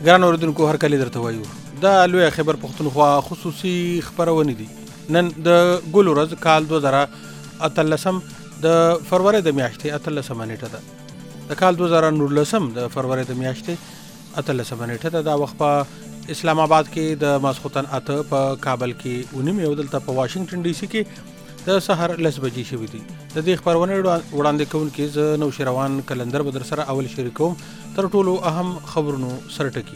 ګران اوریدونکو هر کله درته وایو دا لوی خبر پښتونخوا خصوصي خبرونه دي. نن د ګل ورځ کال 2013 د فروری د میاشتې 13 نیټه ده. د کال 2019 د فروری د میاشتې 13 نیټه ده. دا وخت په اسلام آباد کې د ماسخوتن اته، په کابل کې 9 او دلته په واشنگټن ډي سي کې د سحر 10 بجې شوې دي. د دې خبرونه وړاندې کوونکي ز نو شروان کلندر بدر سره اول شریکوم. تر ټولو اهم خبرونو سره ټکی.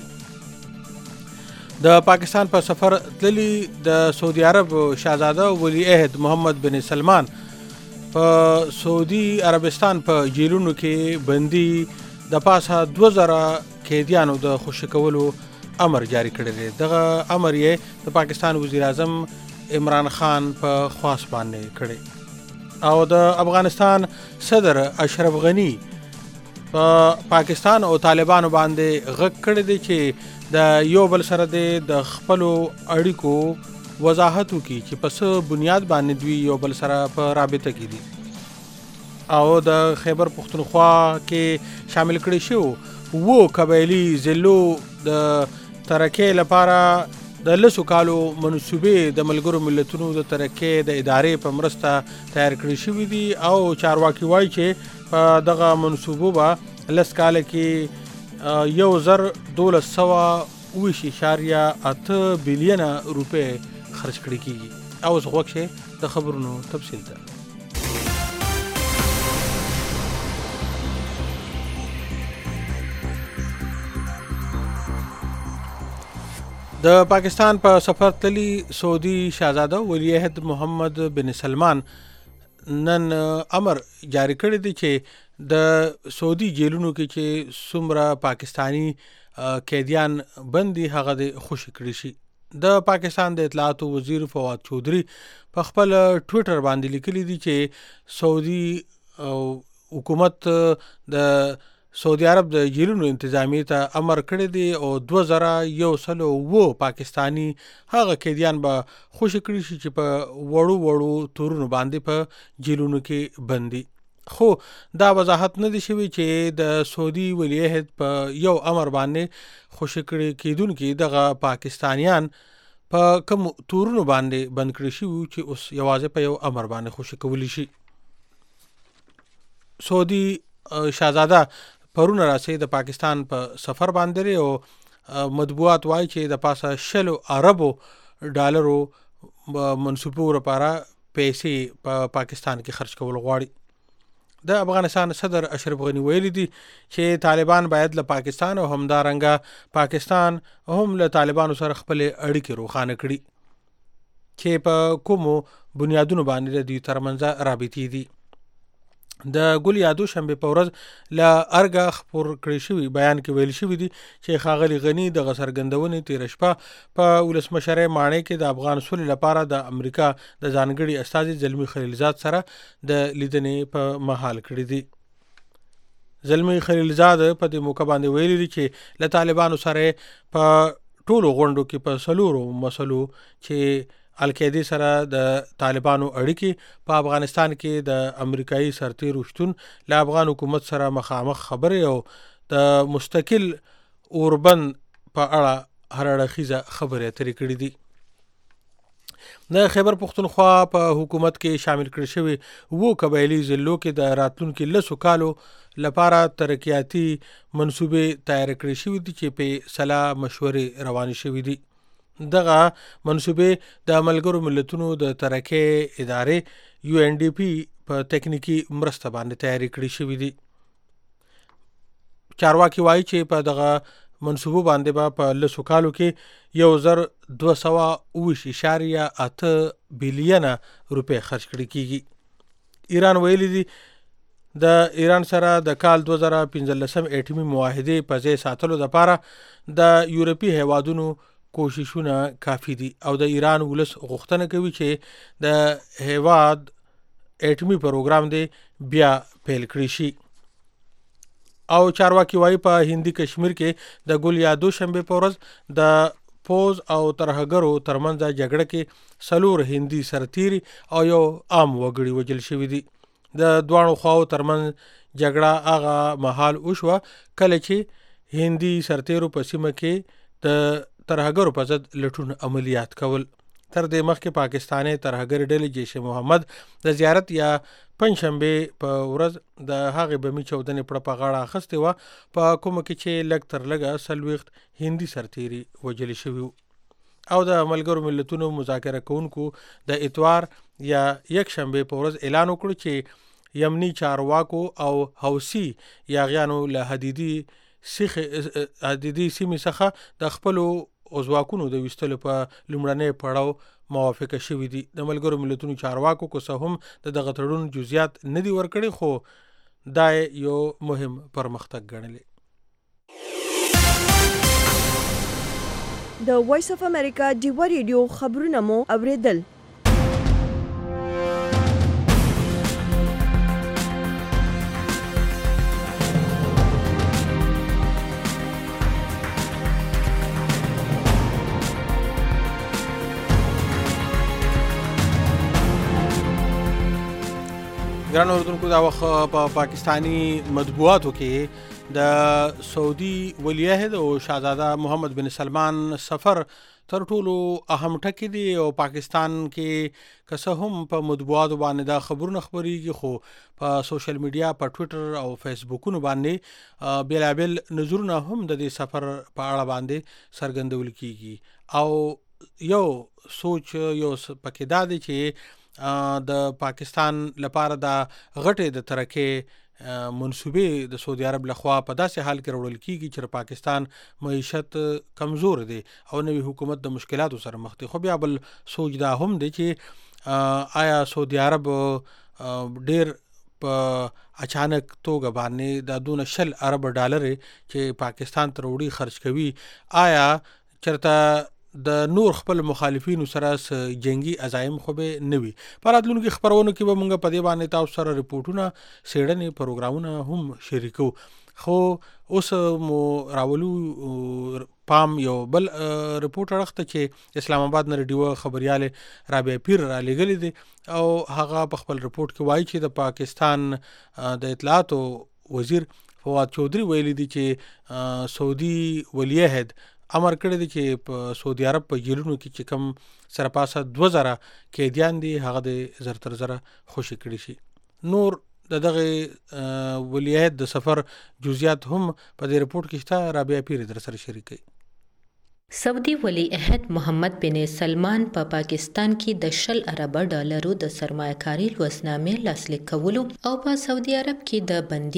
د پاکستان په سفر تللی د سعودي عرب شاهزاده ولی عهد محمد بن سلمان په سعودي عربستان په جیلونو کې بندي د پاسه 2000 قیدیانو د خوشی کولو امر جاری کړی دی. دغه امر یې د پاکستان وزیر اعظم عمران خان په خواست باندې کړی او د افغانستان صدر اشرف غنی پاکستان او طالبانو باندې غږ کړی دی چې د یو بل سره د خپل اړیکو وضاحت وکړي چې په څه بنیاد باندې دوی یو بل سره په رابطه کې دي. او د خیبر پښتونخوا کې شامل کړي شو وو قبایلی ضلعو د ترقۍ لپاره د لسو کالو منصوبې د ملګرو ملتونو د ترقۍ د ادارې په مرسته تیار کړي شوي دي او چارواکي وایي چې په دغه منصوبو به لس کاله کې 12.8 بلین روپے خرج کړي کیږي. او اوس غوښه د خبرونو تفصیل ته. د پاکستان په سفر تللی سعودي شاهزاده ولی عهد محمد بن سلمان نن امر جاری کړی دی چې د سعودي جیلونو کې چې څومره پاکستانی قیدیان بندي هغه د خوشی کړی شي. د پاکستان د اطلاعاتو وزیر فواد چودھری په خپل ټوئیټر باندې لیکلی دی چې سعودي حکومت د سعودي عرب د جیلونو انتظامیه ته امر کړی دی او 2001 پاکستانی هغه قیدیان به خوشی کړی شي چې په وړو تورونو باندې په جیلونو کې بندي. خو دا وضاحت نه دی شوی چې د سعودي ولی عهد په یو امر باندې خوشی کړي کیدونکي دغه پاکستانیان په کوم تورونو باندې بند کړي شي چې اوس یوازې په یو امر باندې خوشی کولی شي. سعودي شاهزاده پرون راسي د پاکستان په سفر باندې او مطبوعات وایي چې د پاسه 60 اربو ډالرو منصوبو لپاره پیسې په پاکستان کې خرج کول غواړي. د افغانستان صدر اشرف غنی ویلي دي چې طالبان باید له پاکستان او همدارنګه پاکستان هم له طالبانو سره خپل اړیکې روښانه کړي چې په کومو بنیادونو باندې دوی ترمنځ رابطې دي. د ګل یادو شنبه په ورځ له ارګه خبر کړی شوی بیان کې ویل شوی دی چې ښاغلي غنی د غسرګندونې تیر شپه په ولسمشر ماڼۍ کې د افغان سولې لپاره د امریکا د ځانګړي استازي زلمی خلیلزاد سره د لیدنې په محل کړی دی. زلمی خلیلزاد په دې موقع باندې ویلي دی چې له طالبانو سره په ټولو غونډو کې په سلورو مسلو چې القاعده سره د طالبانو اړیکې په افغانستان کې د امریکایي سرتیرو شتون له افغان حکومت سره مخامخ خبرې او د مستقل اوربند په اړه هر اړخیزه خبرې اترې کړې دي. د خیبر پښتونخوا په حکومت کې شامل کړي شوی وو قبایلی ضلعو کې د راتلونکو 10 کالو لپاره ترقیاتی منصوبې تیار کړي شوی دي چې په صلاح مشورې روان شوی دي. دغه منصوبې د ملګرو ملتونو د ترقۍ ادارې UNDP په تکنیکی مرسته باندې تیاری کړی شوی دي. چارواکي وایي چې په دغه منصوبو باندې به په لسو کالو کې 12.8 بلین روپے خرج کړي کیږي. ایران ویلي دي د ایران سره د کال 2015 اټومي معاهده په ځای ساتلو لپاره د یورپی هیوادونو کوششونه کافی دي او د ایران ولس غوښتنه کوي چې د هیواد اټومي پروګرام دی بیا پیل کړی شي. او چارواکي وایي په هندي کشمیر کې د ګل یادو شنبه په ورځ د پوز او ترهګرو ترمنځ جګړه کې سلور هندي سرتیري او یو عام وګړي وجل شوی دي. د دوانو خواو ترمنځ جګړه هغه محال وشوه کله چې هندي سرتیرو په سیمه کې د ترهګرو په ضد لټون عملیات کول. تر دې مخکې پاکستاني ترهګر ډلې جیش محمد د زیارت یا پنځشنبه په ورځ د هغې بمي چاودنې پړه په غاړه اخیستې وه، په کومه کې چې لږ تر لږه 40 هندي سرتیري وژل شوي وو. او د ملګرو ملتونو مذاکره کوونکو د اتوار یا یکشنبه په ورځ اعلان وکړ چې یمني چارواکو او حوثي یاغیانو له حدیدي سیمې څخه د خپلو ځواکونو د ویستلو په لومړنۍ پړاو موافقه شوې دي. د ملګرو ملتونو چارواکو که څه هم د دغه تړون جزئیات نه دي ورکړي، خو دا یو مهم پرمختګ ګڼلی. د وایس اف امریکا ډیوه ریډیو خبرونه مو اوریدل. ګران اوریدونکو، دا وخت په پاکستانی مطبوعاتو کې د سعودي ولیعهد او شاهزاده محمد بن سلمان سفر تر ټولو اهم ټکی دی. او پاکستان کې که څه هم په مطبوعاتو باندې دا خبرونه خپریږي، خو په سوشل میډیا، په ټویټر او فیسبوکونو باندې بیلابل نظرونه هم د دې سفر په اړه باندې څرګندول کیږي. او یو سوچ یو پکې دا دی چې د پاکستان لپاره د غټې د ترکې منصوبې د سعودي عرب لخوا په داسې حال کې راوړل کیږي چې پاکستان معیشت کمزور دی او نوی حکومت د مشکلاتو سره مخ دی. خو بیا بل سوچ دا هم دی چې آیا سعودي عرب ډیر په اچانک توګه باندې د دونه 10 ارب ډالر چې پاکستان ته وړي خرج کوي، آیا چرته د نور خپل مخالفینو سره جنگي عزایم خو به نه وي. په راتلونکي خبرونو کې به موږ په دې باندې تاسو سره ریپورټونه، څېړنې، پروګرامونه هم شریکو. خو اوس مو راولو پام یو بل ریپورټ اړخته چې اسلام آباد نه ریډیو خبرياله رابعه پیر را لګلې دي، او هغه په خپل ریپورټ کې وایي چې د پاکستان د اطلاعاتو وزیر فواد چودھری ویلي دي چې سعودي ولیعهد امر کړی دی چې په سعودي عرب په جیلونو کې چې کم سرپاسه 2000 قیدیان دي هغه د زر تر زره خوشي کړي شي. نور دغه ولیعهد د سفر جزئیات هم په دې رپورټ کې شته. رابعه پیر در سره شریکي. سعودي ولی عہد محمد بن سلمان په پاکستان کې د 10 ارب ډالرو د سرمایه‌کاري لوسنامې لاسلیک کولو او په سعودي عرب کې د بندي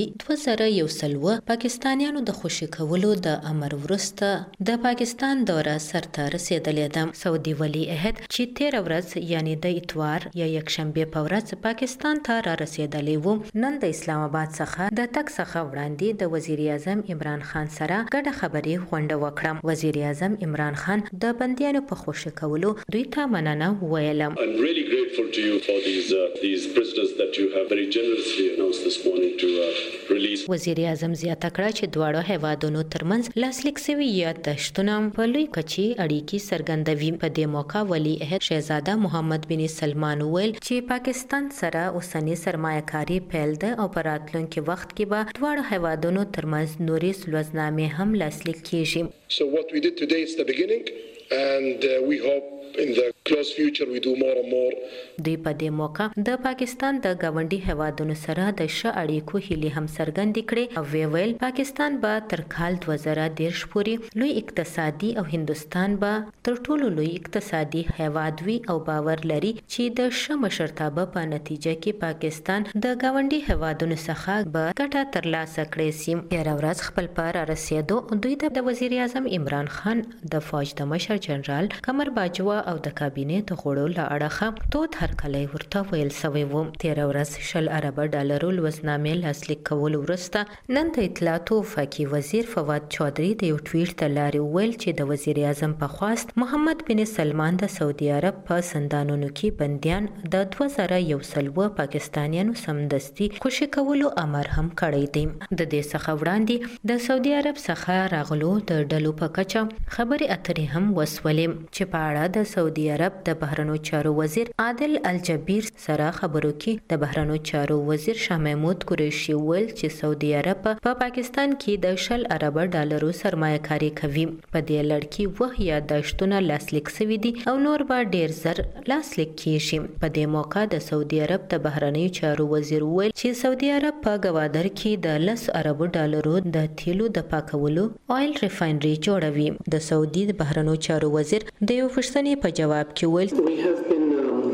2001 پاکستانیانو د خوشي کولو د امر ورسته د پاکستان دوره سرته رسیدلې ده. سعودي ولی عہد چې 13 ورځ یعنی د اتوار یا یکشنبه په ورځ پاکستان ته را رسیدلې وو، نن د اسلام آباد څخه د تک څخه وړاندې د وزیر اعظم عمران خان سره ګډه خبري غونډه وکړه. وزیر اعظم عمران خان د بندیانو په خوشی کولو دوی ته مننه وویله. I'm really grateful to you for these prisoners that you have very generously announced this morning to release. وزیر اعظم زیاته کړه چې دواړو هیوادونو ترمنځ لاسلیک شوي یادښتونه په لوی کچي اړیکې څرګندوي. په دې موقع ولی عہد شهزاده محمد بن سلمان ویل چې پاکستان سره اوسنی سرمایه‌کاري پیل ده او په راتلونکي وخت کې به دواړو هیوادونو ترمنځ نوري لوزنامې هم لاسلیک کیږي. So what we did today is the beginning, and we hope in the close future we do more and more. دوی په دې موقع د پاکستان د گاونډي هیوادونو سره د ښه اړیکو هیلې هم څرګندې کړې او ویل پاکستان به تر کال 2013 پورې لوی اقتصادي او هندستان به تر ټولو لوی اقتصادي هیواد وي او باور لري چې د ښه مشرتابه په نتیجه کې پاکستان د گاونډي هیوادونو څخه به ګټه ترلاسه کړي سي. تیر ورځ خپل پر رسیدو دوی د وزیر اعظم عمران خان د فوج د مشر جنرال قمر باجوا او د کابینې د غړو له اړخه تود هرکلی ورته ویل سوی و. 13 ورځ 10 ارب ډالرو لوزنامې لاسلیک کولو وروسته نن د اطلاعاتو وفاقي وزیر فواد چودھری د یو ټویټ ته لارې وویل چې د وزیر اعظم په خواست محمد بن سلمان د سعودي عرب په زندانونو کې بندیان د 2001 پاکستانیانو سمدستي خوشي کولو امر هم کړی دی. د دې څخه وړاندې د سعودي عرب څخه راغلو د ډلو په کچه خبرې اترې هم وسولې چې په اړه د سعودي عرب عرب د بهرنیو چارو وزیر عادل الجبیر سره خبرو کې د بهرنیو چارو وزیر شاه محمود قریشي ویل چې سعودي عرب په پاکستان کې د $10 سرمایه کاری کوي. په دې لړ کې وه یاداشتونه لاسلیک شوي دي او نور به ډیر زر لاسلیک کیږي. په دې موقع د سعودي عرب د بهرنیو چارو وزیر ویل چې سعودي عرب په ګوادر کې د $10 ارب د تیلو د پاکولو آیل ریفاینري جوړوي. د سعودي د بهرنیو چارو وزیر د یو پوښتنې په جواب کې ویل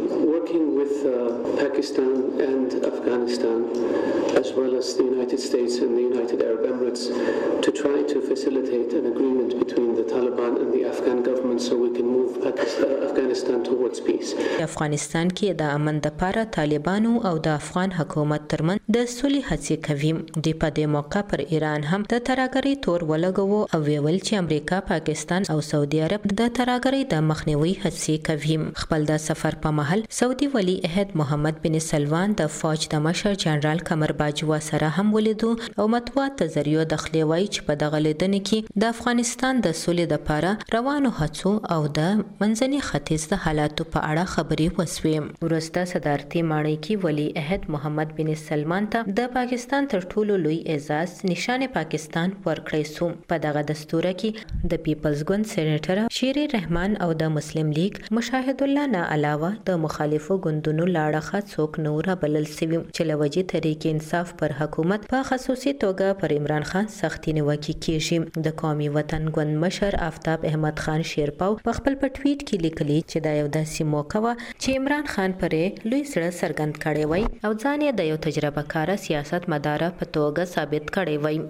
Pakistan and Afghanistan, as well as the United States and the United Arab Emirates, to try to facilitate an agreement between the Taliban and the Afghan government so we can move Afghanistan towards peace. افغانستان کې د امن لپاره طالبانو او د افغان حکومت ترمن د صلح هڅې کوي. د په دې موقع پر ایران هم د ترهګرۍ تور ولګوو او ویل چې امریکا، پاکستان او سعودي عرب د ترهګرۍ د مخنیوي هڅې کوي. خپل د سفر په مهال سعودي ولی عہد محمد بن سلمان د فوج د مشر جنرال قمر باجوا سره هم ولیدو او مطبوعات ته ذریعہ د خلیوي چې په دغه لیدنې کې د افغانستان د سولې لپاره روانو هڅو او د منځني ختیځ د حالاتو په اړه خبرې وسوې. وروسته صدارتي ماڼۍ کې ولی عہد محمد بن سلمان ته د پاکستان تر ټولو لوی اعزاز نشان پاکستان ورکړی شو. په دغه دستور کې د پیپلز ګوند سېنیټر شیر رحمان او د مسلم لیگ مشاهد الله نه علاوه د مخالفو ګوندونو لاړه څوک نور بلل سوي چې لوجي تحریک انصاف پر حکومت په خصوصي توګه پر عمران خان سختي نیوکه کیږي. د قومي وطن ګوند مشر آفتاب احمد خان شیرپاو په خپل ټویټ کې لیکلي چې دا یو داسې موقع و چې عمران خان پرې لوی زړه څرګند کړی وای او ځان یې د یو تجربه کار سیاست مدار په توګه ثابت کړی وای.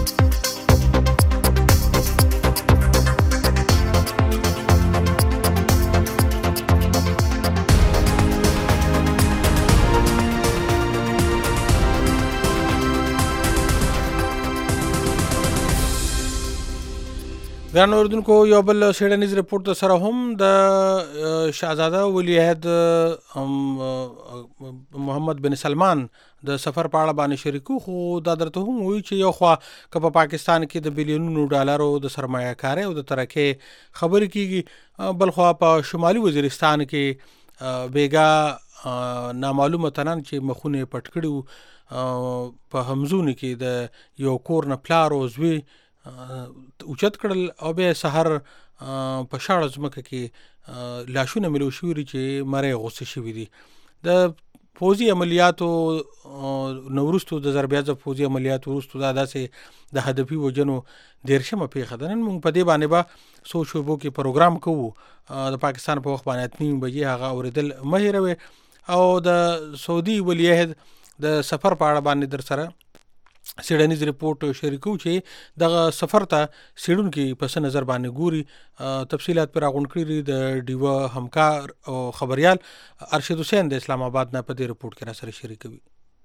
ګران اوردونکو، یو بل سیډنیز رپورټ سره هم د شاهزاده ولی عہد محمد بن سلمان د سفر په اړه باندې شریکو. خو دا درته هم وایي چې یو خوا که په پاکستان کې د بلیونونو ډالرو د سرمایه کارۍ او د ترکې خبرې کیږي، بل خوا په شمالي وزیرستان کې بیګا نامعلومه تنن چې مخونه پټ کړي په همزون کې د یو کور نه پلار او زوی اوچت کړل او به سحر په شاړه ځمکه کې لاشونه ملو شوري چې مړې غوسه شوي دي. د فوزي عملیاتو نورستو د ضربیات فوزي عملیاتو ورستو دا داسې د هدفي وجنو دیرشمه پیښه ده. نن موږ په دې باندې به سوچ وبو کې پروګرام کوو. د پاکستان په وخت باندې 8 بجې هغه اوریدل مه هیروئ او د سعودي ولی عہد د سفر په اړه باندې در سره سیډنیز رپورټ شریکو چې دغه سفر ته سیډونکو پس نظر باندې ګوري. تفصيلات پر راغون کړی د ډیو همکار او خبريال ارشد حسین د اسلام آباد نه په دې رپورټ کې را سره شریکوي.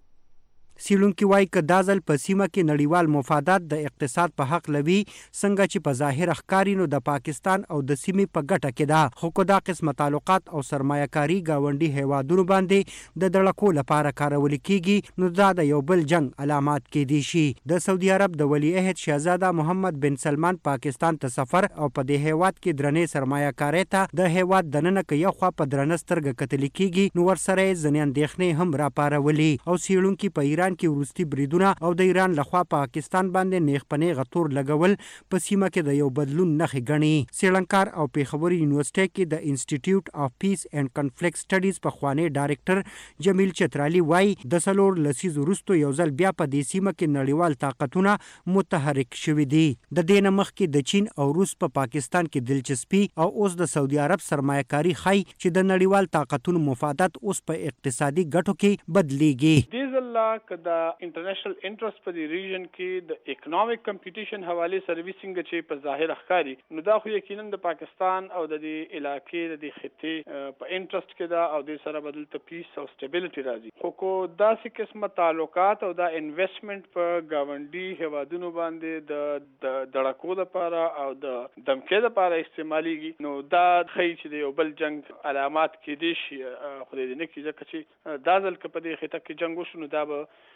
سیلونکي وایي که دا ځل په سیمه کې نړیوال مفادات د اقتصاد په حق لوي څنګه چې په ظاهر ښکاري نو د پاکستان او د سیمې په ګټه کې ده. خو که دا قسمه تعلقات او سرمایه کاري ګاونډي هیوادونو باندې د دړکو لپاره کارول کیږي نو دا د یو بل جنگ علامات کېدی شي. د سعودي عرب د ولی عہد شهزاده محمد بن سلمان پاکستان ته سفر او په دې هیواد کې درنې سرمایه کاري ته د هیواد دننه کې یو خوا په درنه سترګه کتل کیږي نو ورسره ځنې اندېښنې هم راپارولي. او سیلونکي په ایران کې وروستي بریدونه او د ایران لخوا پاکستان باندې نیغ پنیغ تور لګول په سیمه کې د یو بدلون نښې ګڼي. سیلنکار او پیښور یونیورسيټي کې د انسټیټیوټ اف پیس اینڈ کنفلیکټ سټډیز په خوانی ډایریکټر جمیل چترالی وای د سلور لسیز وروستو یو ځل بیا په دې سیمه کې نړیوال طاقتونه متحرک شوي دي. د دې نه مخکې د چین او روس په پاکستان کې دلچسپي او اوس د سعودي عرب سرمایه کاری خای چې د نړیوال طاقتونو مفادات اوس په اقتصادي ګټو کې بدلیږي. د انټرنیشنل انټرست په دې ریجن کې د اکونومیک کمپټیشن حواله سرویسینګ چې په ظاهر ښکاری نو دا خو یقینا د پاکستان او د دې علاقې د خطې په انټرست کې دا او د سره بدل ته پیس او سټیبিলিټي راځي. خو کو داسې قسمه تعلقات او دا انویسټمنٹ په گاونډي هوادونو باندې د دړکو لپاره او د دمکې لپاره استعماليږي نو دا خی چې د یو بل جنگ علامات کې دي شي. خو دې نه کې ځکه چې دا ځل کې په دې خطه کې جنگ وشو نو دا به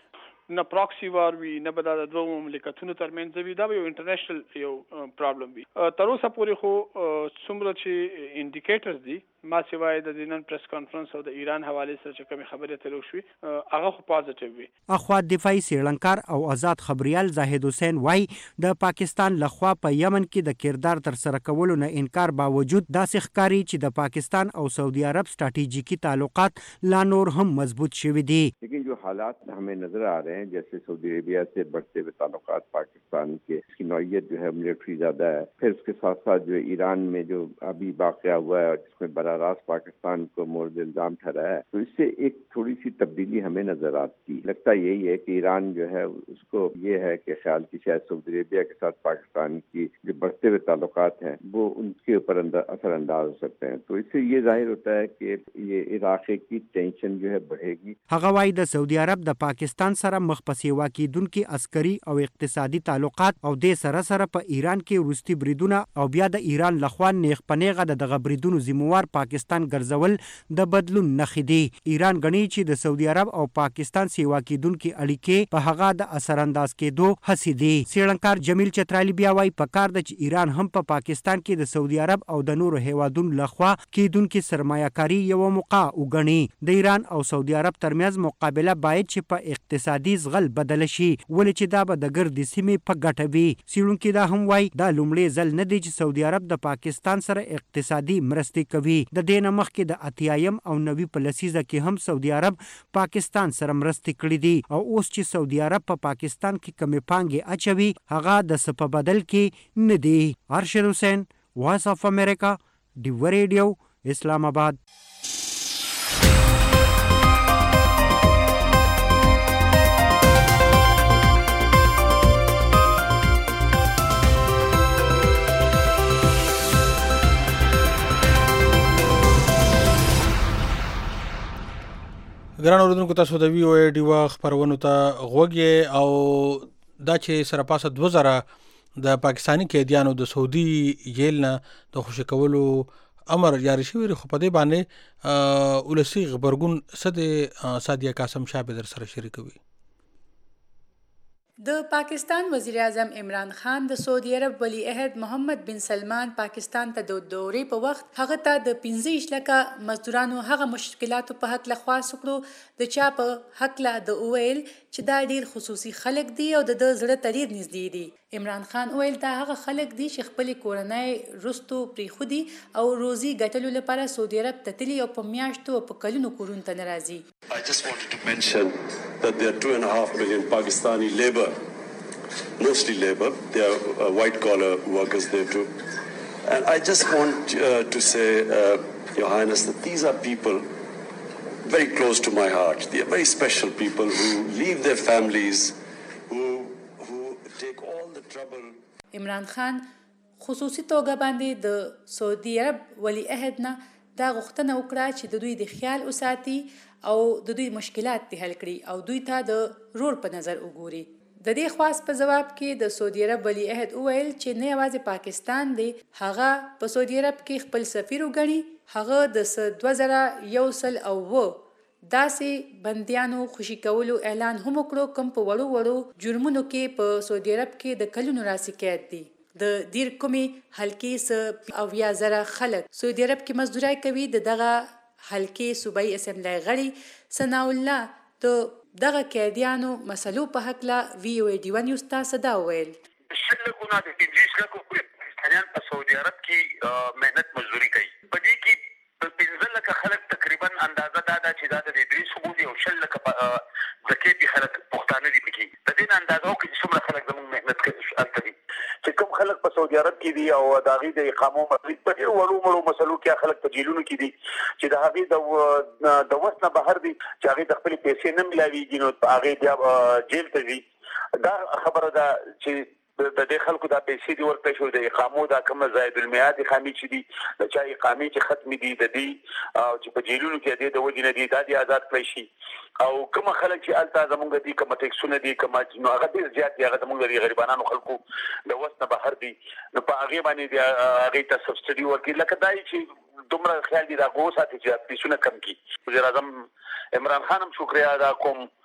نه پراکسي وار وي نه به دا د دوه مملکتونو ترمنځ وي. دا یو انټرنیشنل یو پرابلم وي. تر اوسه پورې خو څومره چې انډیکیټرز دي ما سیوای د نن پریس کانفرنس او د ایران حواله سره چې کومه خبره تلو شوې هغه خو پازیټیو وي. اخوا دفاعي سیړنکار او آزاد خبريال زاهد حسین وای د پاکستان لخوا په یمن کې د کردار تر سره کولو نه انکار باوجود داسې ښکاري چې د پاکستان او سعودي عرب स्ट्रैटेजिकी ताल्लुकात ला नूर हम मजबूत शुवी दी. लेकिन जो हालात हमें नजर आ रहे हैं जैसे सऊदी अरेबिया से बढ़ते हुए ताल्लुकात पाकिस्तान के, इसकी नौयत जो है मिलिट्री ज्यादा है, फिर उसके साथ साथ जो ईरान में जो अभी वाक़या हुआ है जिसमें बराह रास्त पाकिस्तान को मोर्द इल्जाम ठहराया है, तो इससे एक थोड़ी सी तब्दीली हमें नजर आती. लगता यही है कि ईरान जो है उसको ये है कि ख्याल की शायद सऊदी अरेबिया के साथ पाकिस्तान की जो बढ़ते हुए ताल्लुकात हैं वो उनके ऊपर असरअंदाज हो सकते हैं. तो इससे ये जाहिर होता है कि ये इराक़ की टेंशन जो है बढ़ेगी. هغه وايي د سعودي عرب د پاکستان سره مخ په سیوا کېدونکي عسکري او اقتصادي تعلقات او د سره په ایران کې وروستي بریدونه او بیا د ایران لخوا نیغ پنیغه دغه بریدونو ذمہوار پاکستان ګرځول د بدلون نښې دي. ایران غني چې د سعودي عرب او پاکستان سیوا کېدونکي اړیکې په هغه د اثر انداز کېدو هڅې دي. سیړنکار جمیل چترالی بیا وايي پکار د چې ایران هم په پاکستان کې د سعودي عرب او د نورو هیوادونو لخوا کېدونکي سرمایه‌کاري یو موقع وګڼي. د ایران او سعودي عرب ترمنځ مقابله باید چې په اقتصادي زغل بدل شي ولې چې دا به د ګردې سیمې په ګټه وي. څېړونکي دا هم وایي دا لومړی ځل نه دی چې سعودي عرب د پاکستان سره اقتصادي مرستې کوي. د دې نه مخکې د 80 او 90 په لسیزه کې هم سعودي عرب پاکستان سره مرستې کړې دي او اوس چې سعودي عرب په پاکستان کې کمې پانګې اچوي هغه د څه په بدل کې نه دی. ارشد حسین، وایس اف امریکا، ډیو ریډیو، اسلام آباد. ګران اوریدونکو تاسو د وی او ای ډیوا خبرونو ته غوږی او دا چې سره پاسه 2000 د پاکستانی قیدیانو د سعودي جیل نه د خوشی کولو امر جاری شوی خو په دې باندې ولسی خبرګون صد سادیه قاسم شاه به در سره شریکوي. د پاکستان وزیر اعظم عمران خان د سعودي عرب ولی عہد محمد بن سلمان پاکستان ته د دورې په وخت هغه ته د 15 لکه مزدورانو هغه مشکلاتو په حق لخواس کړو د چا په حق لا د اویل چې دا ډیر خصوصي خلک دي او د زړه تریر نږدې دي. عمران خان ویل دا هغه خلک دي چې خپل کورنۍ رستو پری خودي او روزي ګټلو لپاره سعودي عرب ته تلي او په میاشتو او په کلونو کورون ته ناراضي. I just wanted to mention that there are 2.5 million Pakistani labor, mostly labor. They are white collar workers there too. And I just want to say, Your Highness, that these are people very close to my heart. They are very special people who leave their families, who take all the trouble. عمران خان خصوصي توګه باندې د سعودي عرب ولی عہد نه دا غوښتنه وکړه چې د دوی د خیال وساتي او د دوی مشکلات ته حل کړي او دوی ته د رور په نظر وګوري. د دې خواست په جواب کې د سعودي عرب ولی عہد وویل چې نه یوازې پاکستان دی هغه په سعودي عرب کې خپل سفیر وګڼي. هغه د 2001 داسې بندیانو خوشي کولو اعلان هم وکړو کوم په وړو جرمونو کې په سعودي عرب کې د کلونو راسي قید دي. د دیر کومي حلقې او یا زره خلک سعودي عرب کې مزدورای کوي. دغه حلقې صوبایي اسمبلی غړي ثناء الله د دغه قیدیانو مسلو په حق لا وی او ای ډی ون یو تاسو دا ویل شلګونه د 15 لکو پاکستانیان په سعودي عرب کې مهنت مزدوري کوي. په دې کې 15 لک خلک تقریبا اندازه دا چې دا د درې سبودي او شل لک د کې خلک پښتانه دي پکې. د دې اندازه او کې څومره خلک زموږ مهنت کوي البته چې کوم خلک په سعودي عرب کې دي او د هغې د اقامو مطلب په ډېرو وړو مسلو کې خلک په جیلونو کې دي چې د هغې د وس نه بهر دي چې هغې د خپلې پیسې نه ملاویږي نو هغې بیا جیل ته ځي. دا خبره ده چې د دې خلکو دا پیسې دي ورکړی شوی د اقامو دا کومه زاید المیعاد اقامې چې دي د چا اقامې چې ختمې دي د دې او چې په جیلونو کې دې د وجې نه دي دا دې آزاد کړی شي. او کومه خلک چې هلته زمونږ دي کومه ټیکسونه دي کومه نو هغه ډېر زیات دي هغه زمونږ د غریبانو خلکو د وس نه بهر دي نو په هغې باندې هغې ته سبسډي ورکړي. لکه دا چې دومره خیال دي د هغه وساتي چې پیسونه کم کړي. وزیر اعظم عمران خان هم شکریه ادا کوم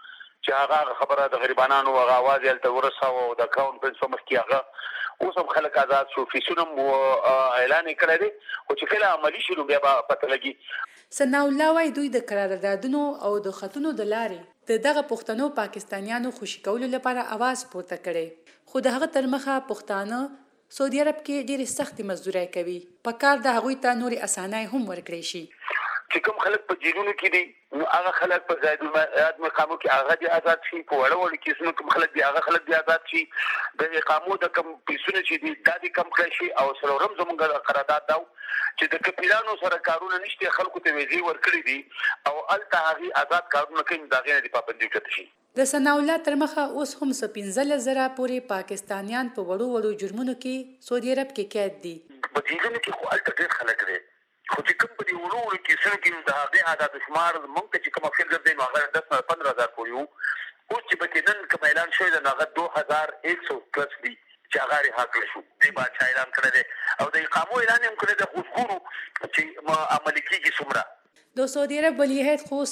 چې هغه خبره د غریبانو هغه आवाज یې ورساو او د اکاونټ په سمخ کې هغه اوس هم خلک آزاد شو فیسونه اعلان کړی دی او چې کله عملی شروع بیا پته لګي ثناء الله وايي دوی د قراردادونو او د خطونو د لارې دغه پښتنو پاکستانیانو خوشي کولو لپاره आवाज پورته کړي خو د هغه تر مخه پښتانه سعودي عرب کې ډېرې سختې مزدورۍ کوي په کار د هغوی ته نورې اسانۍ هم ورکړی شي چې کوم خلک په جیلونو کې دي نو هغه خلک په زاید مقامو کې هغه دي آزاد شي په وړو کیسونو کوم خلک دي هغه خلک دي آزاد شي د اقامو د کم پیسونه چې دي دا دي کم کړی شي او سلورم زموږ قرارداد دا چې د کپیلانو سره کارونه نشته خلکو ته ویزې ورکړي دي او الته هغه آزاد کارونه کوي دا غیر دي پابندي کړی شي د ثناء الله تر مخه اوس هم 15,000 پورې پاکستانیان په وړو جرمونو کې سعودي عرب کې قید دي په جیلونو کې خو الته ډېر خلک دي خو چې کوم په دې وړو کې سره کې د هغه عادت شمار مونږ چې کوم فکر دی نو هغه 10-15,000 پورې وو اوس چې په نن کوم اعلان شوی د هغه 2,100 پلس دی چې هغه رها کړی شو دی باچا اعلان کړی دی او د اقامو اعلان هم کړی دی خو ګورو چې عملي کېږي څومره د سعودي عرب ولی عہد خو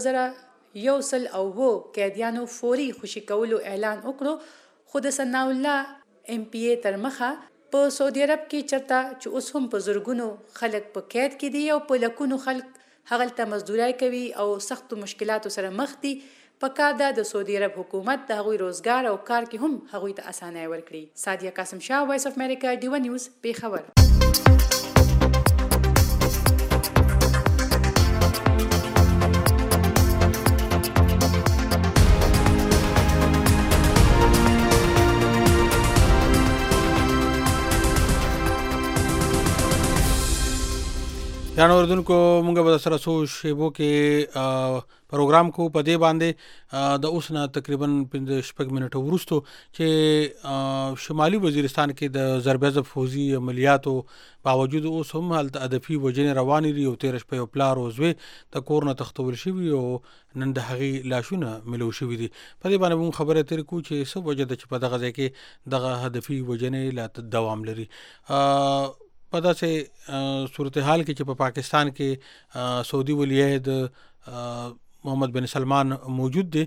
2001 قیدیانو فوري خوشي کولو اعلان وکړو خو د ثناء الله MPA تر مخه په سعودي عرب کې چرته چې اوس هم په زرګونو خلک په قید کې دي او په لکونو خلک هغلته مزدوري کوي او سخت مشکلاتو سره مخ دي په کار د سعودي عرب حکومت د هغوی روزګار او کار کې هم هغوی ته اسانۍ ورکړي سادیه قاسم شاه وایس اف امریکا ډیو نیوز پیښور یعنی اردوونکو مونږ به سره څو شیبو کې پروګرام کو په دې باندې د اوس نه تقریبا 5 منټو وروسته چې شمالي وزیرستان کې د ضربه فوزي عملیاتو باوجود اوس هم هلته هدفي وجنې روانې دي او 13 په پلار او زوی د کور نه تختول شوي او نن د هغې لاشونه ملو شوي دي په دې باندې مونږ خبره ترې کوو چې څه وجه ده چې په دغه ځای کې دغه هدفي وجنې لا دوام لري په داسې صورتحال کې چې په پاکستان کې سعودي ولی عہد محمد بن سلمان موجود دی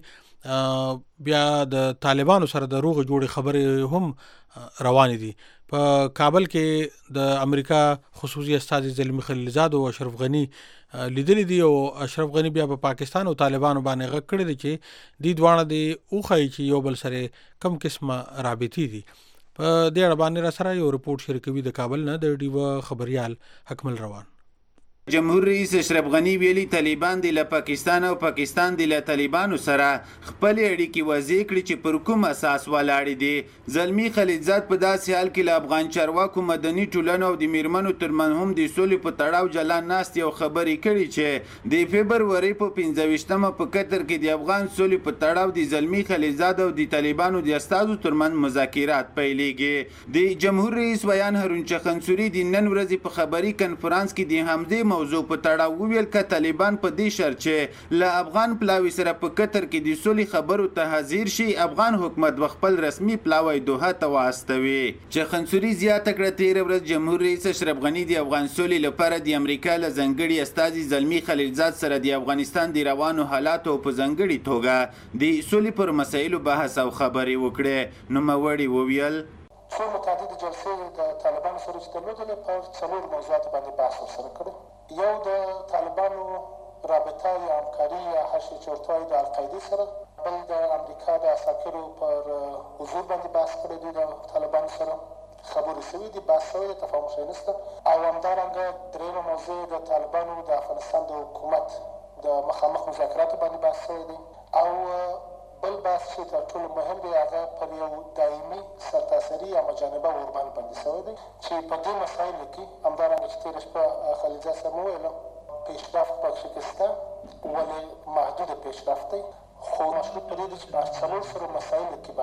بیا د طالبانو سره د روغ جوړې خبرې هم روانې دي په کابل کې د امریکا خصوصي استازي زلمی خلیلزاد او اشرف غنی لیدلې دي او اشرف غنی بیا په پاکستان او طالبانو باندې غږ کړی دی چې دوی دواړه د اوخی چې یو بل سره کم قسمه رابطې دي په دې اړه باندې را سره یو رپورټ شریکوي د کابل نه د ډیو خبريال حکمل روان جمهور رئیس اشرف غنی ویلي طالبان د پاکستان او پاکستان د طالبانو سره خپل اړیکې واضح کړي چې پر کوم اساس ولاړ دي زلمی خلیلزاد په داسې حال کې له افغان چارواکو مدني ټولنو او د میرمنو ترمن هم د سولې په تړاو جلان ناست یو خبرې کړي چې د فبروري په 15مه په قطر کې د افغان سولې په تړاو د زلمی خلیلزاد او د طالبانو د استازو ترمن مذاکرات پیلېږي د جمهور رئیس ویان هارون چخنسوري د نن ورځې په خبري کنفرانس کې د حمزه موضوع په تړاو ویل ک طالبان په دې شرط چې له افغان پلاوی سره په قطر کې د سولې خبرو ته حاضر شي افغان حکومت خپل رسمي پلاوی دوحه ته واستوي چې خنسوري زیاته کړه تیر ورځ جمهور رئیس اشرف غنی د افغان سولې لپاره د امریکا له ځنګړي استازي زلمی خلیلزاد سره د افغانستان د روانو حالاتو په ځنګړي توګه د سولې پر مسایلو بحث او خبرې وکړه نو موري وویل څو متعدد جلسې د طالبانو سره چې درلودلې په څلور موضوعاتو باندې بحث ورسره کړی یو د طالبانو رابطه یا همکاري یا هر شی چې ورته وایي د القاعدې سره بل د امریکا د عساکرو پر حضور باندې بحث کړی دی د طالبانو سره خبرې شوي دي بحث شوی دی تفاهم شوی نشته او همدارنګه درېیمه موضوع د طالبانو د افغانستان د حکومت د مخامخ مذاکراتو باندې بحث شوی دی او بل بحث چې تر ټولو مهم دی هغه پر یو دایمي سرتاسري یا مجانبه اوربان باندې شوی دی چې په دې مسایلو کې همدارنګه چې تېره شپه خلیلزاد صاحب وویله پیشرفت پکې کې شته ولې محدود پیشرفت دی خو مشروط په دې دی چې په څلور سرو مسایلو کې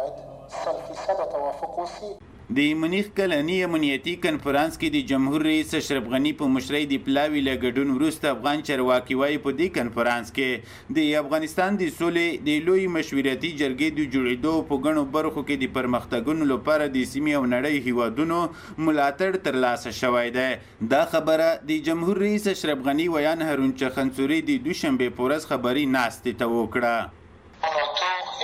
باید 100% توافق وشي د منیخ کلنی امنیتي کنفرانس کې د جمهور رئیس اشرف غنی په مشرۍ د پلاوی له ګډون وروسته افغان چارواکي وايي په دې کنفرانس کې د افغانستان د سولې د لوی مشورتي جرګې د جوړېدو په ګڼو برخو کې د پرمختګونو لپاره د سیمې او نړۍ هیوادونو ملاتړ ترلاسه شوی دی دا خبره د جمهور رئیس اشرف غنی ویان هارون چخنسوري د دوشنبه په ورځ خبري ناستې ته وکړه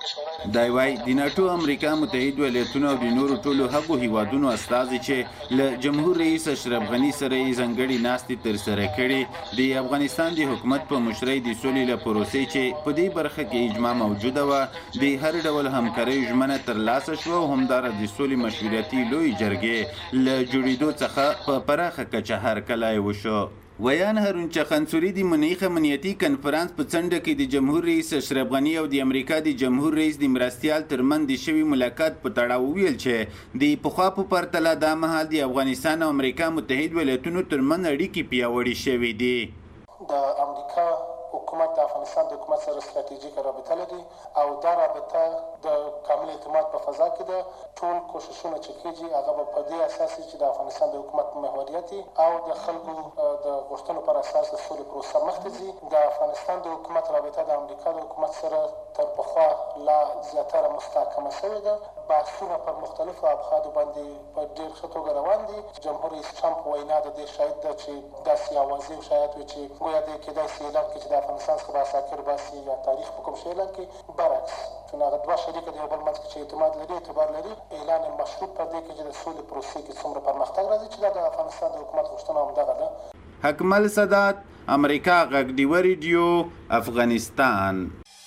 دی وایي د ناټو امریکا متحد ولایتونو او د نورو ټولو هغو هیوادونو استازي چې له جمهور رئیس اشرف غني سره یې ځانګړې ناستې ترسره کړې د افغانستان د حکومت په مشرۍ د سولې له پروسې چې په دې برخه کې اجماع موجوده وه د هر ډول همکارۍ ژمنه ترلاسه شوه او همداراز د سولې مشورتي لوی جرګې له جوړېدو څخه په پراخه کچه هرکلی وشو. ویان هارون چخنسوري د منیخ امنیتي کنفرانس په څنډه کې د جمهور رئیس اشرف غني او د امریکا د جمهور رئیس د مرستیال ترمنځ د شوي ملاقات په تړاو ویل چې د پخوا په پرتله دا مهال د افغانستان او امریکا متحد ولایتونو ترمنځ اړیکې پیاوړې شوې دي. د امریکا حکومت د افغانستان د حکومت سره ستراتیژیکه رابطه لري او دا رابطه د کامل اعتماد په فضا کې ده. ټول کوششونه چې کېږي هغه به په دې اساس چې د افغانستان د حکومت محوریت او د خلکو د غوښتنو پر اساس د سولې پروسه مخته ځي. د افغانستان د حکومت رابطه د امریکا د حکومت سره تر پخوا لا زیاتره مستحکمه شوې ده. بحثونه پر مختلفو ابعادو باندې په ډېر ښه توګه روان دي. جمهور رئیس ټرمپ وینا د دې شاهد ده چې داسې اوازې او شایعات وي چې ګویا دی کېدای شي اعلان کړي چې د افغانستان څخه به عساکر باسي یا تاریخ په کوم شی اعلان کړي. برعکس چون هغه دوه شریکه د یو بل منځ کې چې اعتماد لري اعتبار لري اعلان مشروط پر دې کې چې د سولې پروسې کې څومره پرمختګ راځي چې دا د افغانستان د حکومت غوښتنه همدغه ده. حکمل سادات، امریکا غږ ډیوه ریډیو، افغانستان.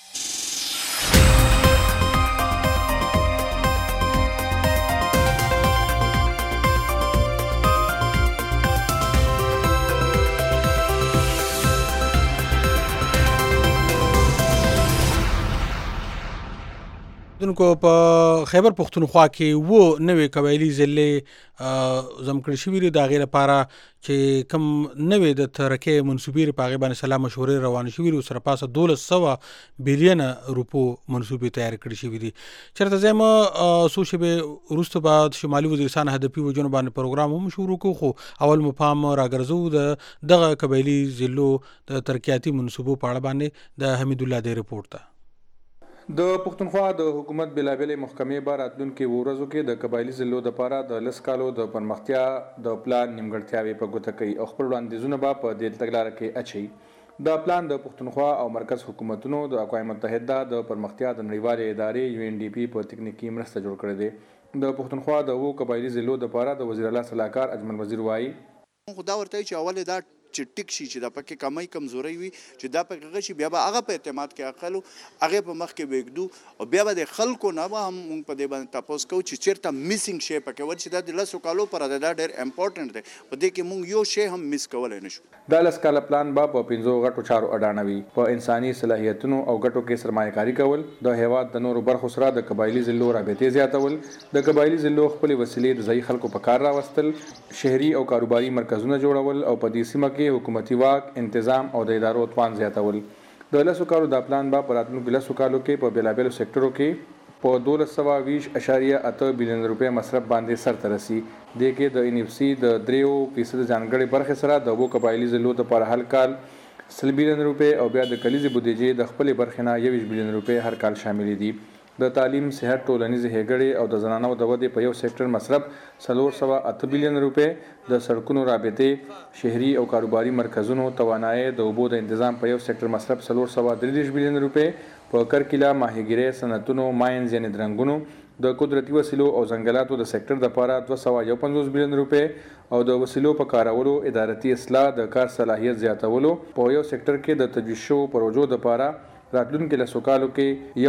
دونکو په خیبر پختونخوا کې وو نوې قبایلي ضلعې ضم کړې شوي دي. د هغې لپاره چې کوم نوې د ترکې منصوبې په هغې باندې سلا مشورې روانې شوي دي او سره پاسه 1200 بلین روپو منصوبې تیار کړې شوي دي. چېرته ځایم څو شېبې وروسته به شمالي وزیرستان هدفي وجونو باندې پروګرام هم شروع کړو، خو اول مو پام راګرځو د دغه قبایلي ضلعو د ترقیاتي منصوبو په اړه باندې د حمید الله دی رپورټ ته. د پښتونخوا د حکومت بېلابېلې محکمې به راتلونکي ورځو کې د قبایلي ضلعو دپاره د 10 کالو د پرمختیا د پلان نیمګړتیاوې په ګوته کوي او خپل وړاندیزونه به په دې تګلاره کې اچوي. دا پلان د پښتونخوا او مرکز حکومتونو د اقوام متحده د پرمختیا د نړیوالې ادارې UNDP په تکنیکي مرسته جوړ کړی دی. د پښتونخوا د 7 قبایلي ضلعو دپاره د وزیر اعلی صلاحکار اجمل وزیر وایي خو دا ورته چې اول دا چې ټیک شي چې دا پکې کمی کمزوري وي چې دا پکې شي بیا به هغه په اعتماد کې اقلو هغه په مخ کې وګدو او بیا به د خلکو نه به هم موږ په دې باندې تاسو کو چې چیرته میسینګ شي پکې ور چې دا د لاسو کالو پر دا ډېر امپورټنت دی په دې کې موږ یو شی هم میس کولای نشو. دا 10 کاله پلان به په 15 غټو چارو اډانوي په انساني صلاحیتونو او غټو کې سرمایه‌کاري کول، د هیواد د نورو برخو سره د قبایلي ضلعو رابطې زیاتول، د قبایلي ضلعو خپل وسیلې د ځای خلکو په کار راوستل، شهري او کاروباري مرکزونه جوړول او په دې سیمه کې حکومتي واک انتظام او د ادارو توان زیاتول. د 10 کالو دا پلان به په راتلونکو 10 کالو کې په بیلابېلو سېکټرو کې په 1220.8 بلین روپۍ مصرف باندې سرته رسي. دې کې د NFC د 3% ځانګړې برخې سره د 2 قبایلي ضلعو لپاره هر کال 100 بلین روپۍ او بیا د کلیزې بودیجې د خپلې برخې نه 21 بلین روپۍ هر کال شامل دي. د تعلیم، صحت، ټولنیزې ښېګړې او د زنانو د ودې په یو سېکټر مصرف 408 بلین روپۍ، د سړکونو رابطې، شهري او کاروباري مرکزونو توانایي، د اوبو د تنظیم په یو سېکټر مصرف 433 بلین روپۍ، په کرکیله، ماهیګیرۍ، صنعتونو، ماینز یعنې درنګونو، د قدرتي وسیلو او ځنګلاتو د سېکټر لپاره 251 بلین روپۍ او د وسیلو په کارولو، ادارتي اصلاح، د کار صلاحیت زیاتولو په یو سېکټر کې د تجویز شوو پروژو لپاره راتلونکي 10 کالو کې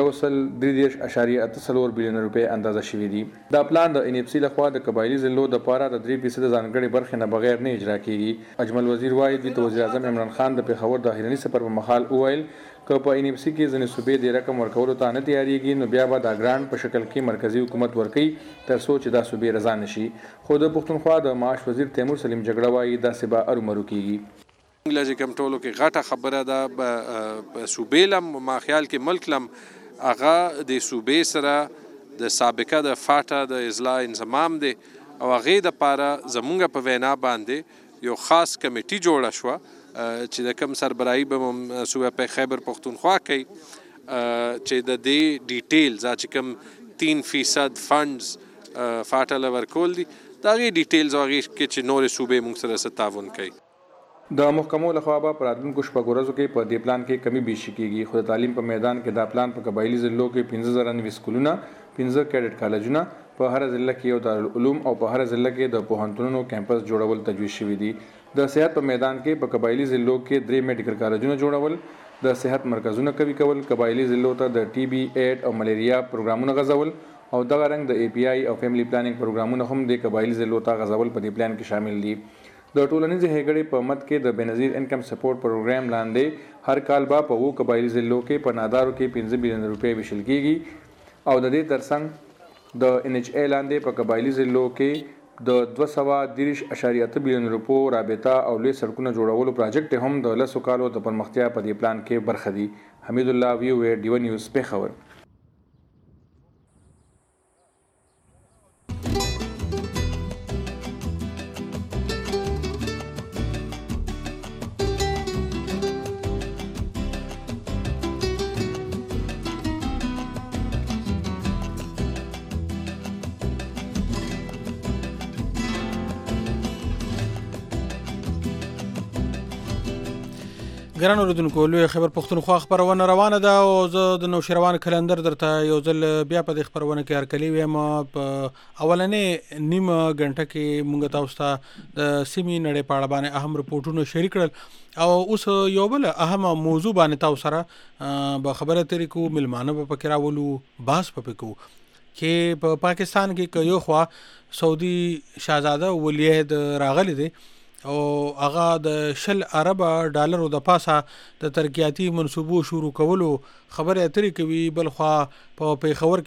1.8 بلین روپۍ اندازه شوي دي. دا پلان د NFC لخوا د قبایلي ضلعو لپاره د 3% ځانګړې برخې نه بغیر نه اجرا کیږي. اجمل وزیر وایي د وزیر اعظم عمران خان د پېښور د اخرني سفر په مخال وویل که په NFC کې ځینې صوبې د رقم ورکولو ته نه تیاریږي نو بیا به دا ګرانټ په شکل کې مرکزی حکومت ورکوي تر څو چې دا صوبې رضا نشي. خو د پښتونخوا د معاش وزیر تیمور سلیم جګړه وایي داسې به ارومرو کیږي. لږ کم ټولو کې غټه خبره ده صوبې لم ما خیال کې ملک لم هغه د صوبې سره د سابقه د فاټا د اصلاح انضمام دی او هغې دپاره زمونږ په وینا باندې یو خاص کمیټي جوړه شوه چې د کم سربراهي به صوبه په خیبر پښتونخوا کوي چې د دې ډیټیلز چې کم 3% فنډز فاټا له ورکول دي د هغې ډیټیلز هغې کې چې نورې صوبې موږ سره څه تعاون کوي. د محکمو لخوا به په راتلونکو شپږو ورځو کې په دې پلان کې کمی بیشي کیږي. خو د تعلیم په میدان کې دا پلان په قبایلي ضلعو کې 15,000 سکولونه، 15 کیډټ کالجونه، په هر ضلع کې یو دارالعلوم او په هر ضلع کې د پوهنتونونو کیمپس جوړول تجویز شوي دي. د صحت په میدان کې په قبایلي ضلعو کې 3 میډیکل کالجونه جوړول، د صحت مرکزونه قوي کول، قبایلي ضلعو ته د ټي بي، ایډ او ملیریا پروګرامونه غځول او دغه رنګ د اي پی آی او فیملی پلانینګ پروګرامونه هم د قبایلي ضلعو ته غځول په دې پلان کې شامل دي. د ټولنیزې هیګړې په مد کې د بنظیر انکم سپورټ پروګرام لاندې هر کال به په 2 قبایلي ضلعو کې په نادارو کې 15 بلین روپۍ ویشل کیږي او د دې ترڅنګ د ان ایچ ای لاندې په قبایلي ضلعو کې د 230.8 بلین روپو رابطه او لوی سړکونو جوړولو پروجیکټ هم د 10 کالو د پرمختیا په دې پلان کې برخه دي. حمید الله ویو ډیو نیوز پیښور. ګران اوریدونکو، لوی خبر پښتونخوا خبرونه روانه ده او زه د نوشروان کلندر درته یو ځل بیا په دې خبرونه کې هرکلی ویم. په اولنې نیمه غنټه کې مونږ تاسو ته د سیمې نړۍ په اړه باندې اهم رپورټونه شریک کړل او اوس یو بل اهم موضوع باندې تاسو سره به خبره ترې کوو. ملمانه به پکې راولو، بحث به پکې کوو چې په پاکستان کې یو خوا سعودي شاهزاده ولیعهد راغلی دی او هغه د 10 ارب ډالرو د پاسه د ترقیاتي منصوبو شروع کولو خبره اترې کوي. بل خوا په پیښور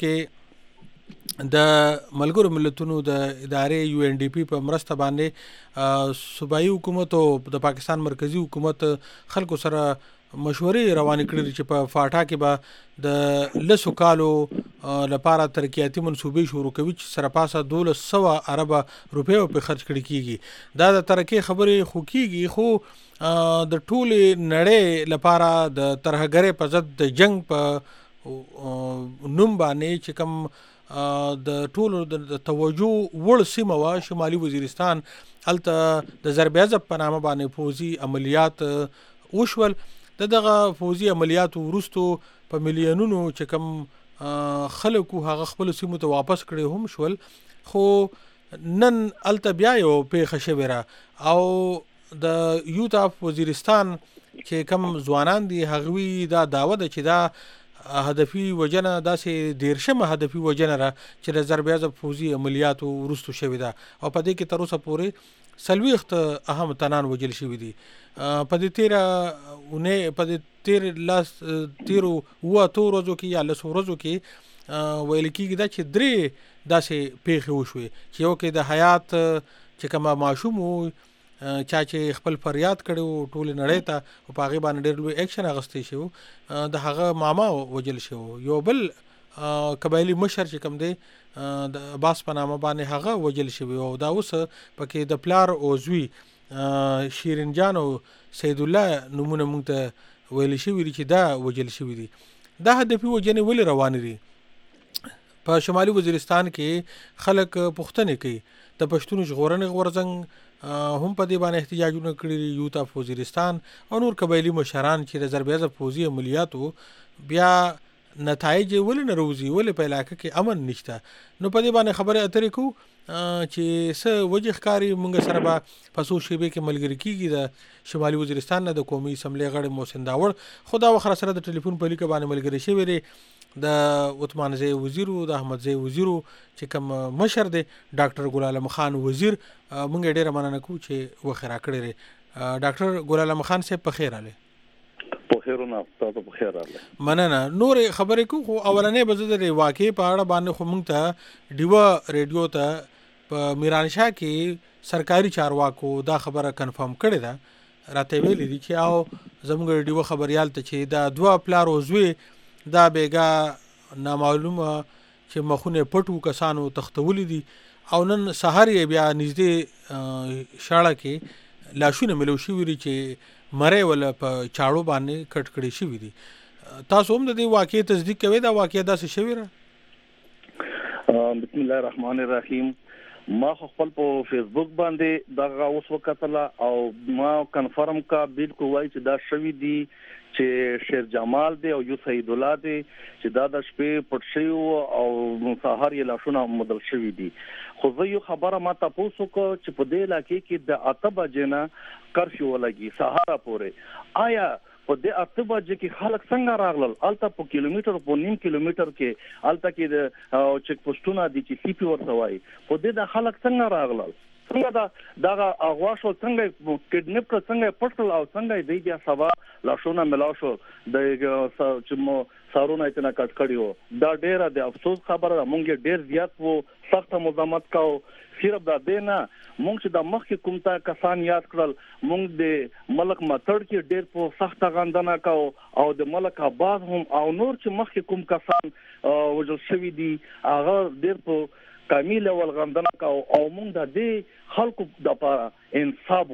کې د ملګرو ملتونو د ادارې یو ان ډي پی په مرسته باندې صوبایي حکومت او د پاکستان مرکزی حکومت خلکو سره مشورې روانې کړې چې په فاټا کې به د 10 کالو لپاره ترقیاتي منصوبې شروع کوي چې سره پاسه 1200 ارب روپۍ په خرج کړي کیږي. دا د ترقی خبرې خو کیږي، خو د ټولې نړۍ لپاره د ترهګرۍ په ضد د جنگ په نوم باندې چې کوم د ټولو د توجه وړ سیمه وا شمالي وزیرستان هلته د ضرب عضب په نامه باندې فوزي عملیات وشول. دغه فوزي عملیات وروستو په میلیونونو چې کوم خلکو هغه خپل سیمو ته واپس کړي هم شول. خو نن الته بیا یو پیښه شوې را او د یوت اف وزیرستان چې کوم ځوانان دي هغوی دا دعوه ده چې دا هدفي وجنه داسې 13 هدفي وجنه را چې د ضرب عضب فوزي عملیات وروستو شوې ده او په دې کې تر اوسه پورې 40 اهم تنان وجل شوي دي. په دې تیرو ورځو کې یا 10 ورځو کې ویل کېږي دا چې 3 داسې پیښې وشوې چې یو کې د حیات چې کومه ماشوم چا چې خپل فریاد کړو ټول نړۍ ته او په هغه باندې ډېر لوی اکشن اغستې شو، د هغه ماما وجل شو. یو بل قبایلی مشر چې کوم دی د عباس په نامه باندې هغه وجل شوی او دا اوس پکې د پلار او زوی شیرین جان او سید الله نمونه مونږ ته ویل شوی چې دا وجل شوی دي. دا هدفي وجنې ولې روان دي؟ په شمالي وزیرستان کې خلک پوښتنه کوي د پښتون ژغورنې غورځنګ هم په دې باندې احتجاجونه کړي، یوت اف وزیرستان او نور قبایلی مشران چې د ضرب عضب فوزي عملیاتو بیا نتایج ولې نه روزي، ولې په علاقه کې امن نشته. نو په دې باندې خبره اترې کو چې څه وجه ښکاري. مونږ سره به په څو شیبې کې ملګري کیږي د شمالي وزیرستان نه د قومي اسمبلی غړی محسن داوړ. خو دا وخت سره د ټلیفون په لیکه باندې ملګري شوی دی د عثمان زی وزیرو، د احمد زی وزیرو چې کوم مشر دی ډاکټر ګل عالم خان وزیر. مونږ ډیره مننه کوو چې وخت راکړی. ډاکټر ګل عالم خان صاحب په خیر اله. خیرونه تاسو په خیر راغله. مننه. نور خبرې کو خو اولنې بزه د واقع په اړه باندې خو مونږ ته ډیوا ریډیو ته په میرانشاه کې سرکاري چارواکو دا خبره کنفرم کړې ده، راته ویلي دي چې او زموږ ډیوا خبريال ته چې دا 2 پلار او زوی دا بیګا نامعلومه چې مخونه پټو کسانو تختولې دي او نن سحر یې بیا نږدې شاړه کې لاشونه ملو شوي چې مړی ولا په چاړو باندې کټ کړي شوي دي. تاسو هم د دې واقع تصدیق کوئ؟ دا واقع داسې شوی را؟ بسم الله الرحمن الرحیم. ما خپل په فیسبوک باندې دغه اوس وکتله او ما کنفرم کا بالکل وایي چې دا شوی دی چې شیر جمال دی او یو سید الله دی چې دا د شپې پټ شوی او سهار یې لاشونه مدل شوی دی. خو زه یو خبره ما تاسو کو چې په دې علاقې کې د 8 بجې نه کرفیو ولګي سهار پورې. آیا په دې 8 بجې کې خلک څنګه راغلل؟ الته په کیلومتر په نیم کیلومتر کې الته کې د چک پوسټونه دي چې سی پی ورته وایي. په دې د خلک څنګه راغلل؟ څنګه دا اغواش څنګه کډنپ کړ، څنګه پټل او څنګه دی بیا سبا لاشونه ملاو شو د چې مو سارونه اتنا کټ کړیو. دا ډیره د افسوس خبره. مونږ ډیر زیات وو سخت مزاحمت کاو. صرف دا دینا مونږ چې د مخ کې کومتا کسان یاد کړل، مونږ د ملک متړ کې ډیر په سخت غندنه کاو او د ملک آباد هم او نور چې مخ کې کوم کسان وجل شوی دي هغه ډیر په کامل ول غندنه کاو. او مونږ د دې خلکو د لپاره انصاف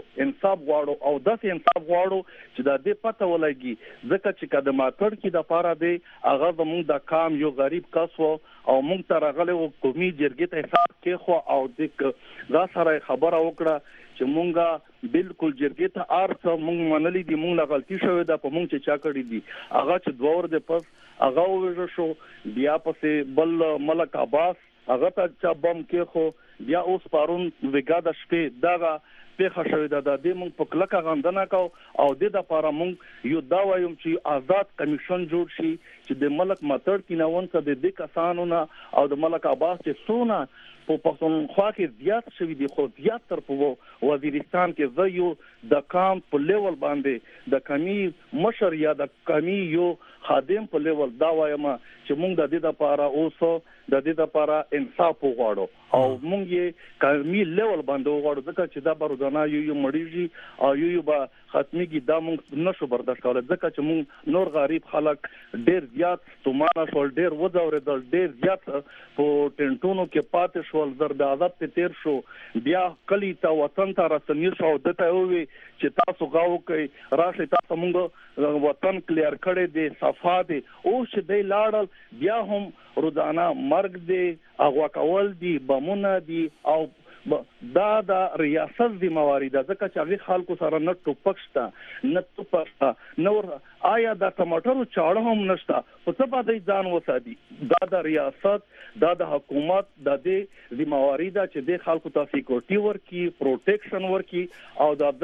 غواړو او داسې انصاف غواړو چې د دې پته ولګي ځکه چې کله ماتړ کې د لپاره دی هغه زموږ د کام یو غریب کس وو او مونږ ته راغلی و قومي جرګې ته حساب کې خو او د دا سره خبره وکړه چې مونږه بالکل جرګې ته ارڅ مونږ منلې دي، مونږ لا غلطي شوې ده په مونږ چې چا کړې دي. هغه چې 2 ور د پس هغه وژل شو، بیا پسې بل ملک عباس هغه ته چا بم کې خو بیا اوس پارون وګا د شپې دغه پیښه شوې ده. د دې مونږ په کلکه غندنه کوو او د لپاره مونږ یو دا وایم چې آزاد کمیشن جوړ شي چې د ملک متړ کې ناون څه د دې کسانو نه او د ملک عباس چې سونه په پښتونخوا کې زیات شوی دی، خو زیات تر په وزیرستان کې زه یو د کام په لیول باندې د کمی مشر یا د کمی یو خادم په لیول دا وایم چې مونږ د دې لپاره اوس د دې لپاره انصاف وغواړو او مونږ یې کمی لیول باندې وغواړو ځکه چې دا برودانه یو مړیږي او یو به ختميږي. دا مونږ نشو برداشت کولای ځکه چې مونږ نور غریب خلک ډیر زیات تومانه شول، ډیر وځورېدل، ډیر زیات په ټنټونو کې پاتې شول، زرد عذاب ته تیر شو. بیا کلی ته وطن ته راستنی شو دته وي چې تاسو غاو کوي راشي تاسو مونږ وطن کلیر کړي دي صفا دي. او چې دی لاړل بیا هم روزانه مرګ دی، اغوا کول دي، بمونه دي او دا د ریاست ذمہواری ده ځکه چې هغه خلکو سره نه ټوپک شته نه توپک نور. آیا د ټماټرو چاړه هم نشته په څه باندې ځان وساتي؟ دا د ریاست دا د حکومت د دې ذمہواری ده چې د خلکو ته سکیورټي ورکي، پروټیکشن ورکي او د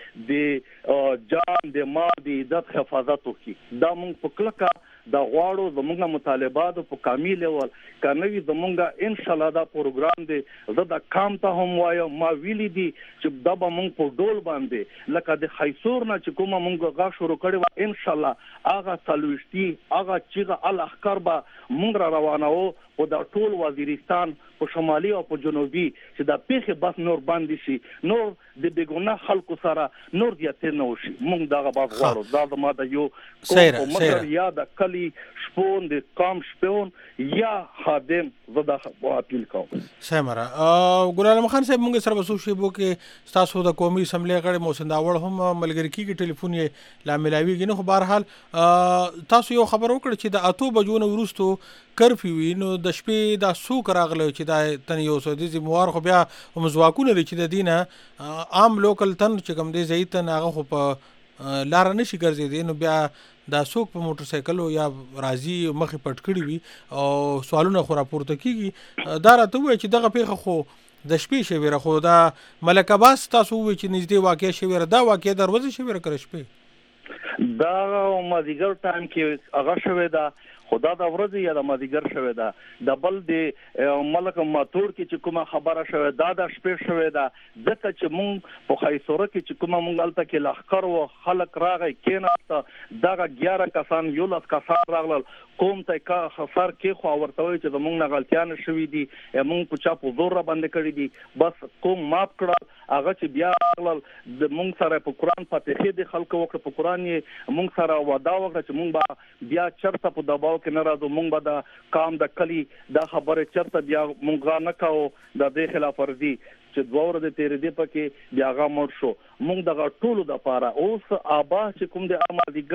دې جان د مال د عزت حفاظت وکي. دا موږ په کلکه دا غواړو. زموږه مطالبات په کامل لیول کنوي زموږه ان شاء الله دا پروګرام دی. زه دا کام ته هم وایم ما ویلي دي چې دا به موږ په ډول باندې لکه د خیسور نه چې کومه موږ غا شروع کړی و ان شاء الله هغه سلوشتي هغه چې الاخر به موږ روانو او دا ټول وزیرستان په شمالي او په جنوبي چې دا پیښه بس نور باندې شي، نور د بیګونه خلکو سره نور زیاتې نه وشي. موږ دا غواړو غواړو دا زما د یو کوم یا د کلی شپون د کام شپون یا خادم زدا اپیل کوم. سمره ګل عالم خان صاحب موږ سره وسو شی بو کې تاسو د قومي اسمبلی غړي محسن داوړ هم ملګری کیږي ټلیفون یې لا ملاویږي نه. خو بهر حال تاسو یو خبر وکړه چې د 8 بجو نه ورستو کرفیو نو د شپې دا سوق راغله چې دا تن یو سودي زموار خو بیا مزواکونه لري چې د دینه عام لوکل تن چې کوم دی زیتن هغه خو په لار نشي ګرځي نو بیا دا سوق په موټر سایکل یا راځي مخې پټ کړی وي او سوالونه خو راپورته کیږي. دا راته وایي چې دغه پیښه خو د شپې شویره، خو دا ملک عباس تاسو وایي چې نږدې واقع شویره، دا واقع دروازه شویره کړ شپې دا مازیګر ټایم کې هغه شوی دا خدا د ورځې یا د مازیګر شوی دا د بل د ملک ماتور کې چې کومه خبره شوی دا د شپې شوی دا ځکه چې مونږ په خیسوره کې چې کومه مونږ الته کې لخر او خلک راغی کېناسته دغه 11 کسان 11 کسان راغلل کوم ته کا خسر کې خو ورته چې زمونږ نه غلطیان شوي دي مونږ په چا په زور را باندې کړی دي بس کوم ماپ کړل هغه چې بیا راغلل د مونږ سره په قران فاتحه د خلکو وکړه په قران یې مونږ سره وعده وکړه چې مونږ بیا چرته په دباو کې نه راځو، مونږ به د کام د کلی دا خبره چرته بیا مونږ نه کاو د دې خلاف ورزي چې دوور د تیر دی پکې بیا غا مړ شو. مونږ دغه ټولو د پاره اوس آبا چې کوم د امادګر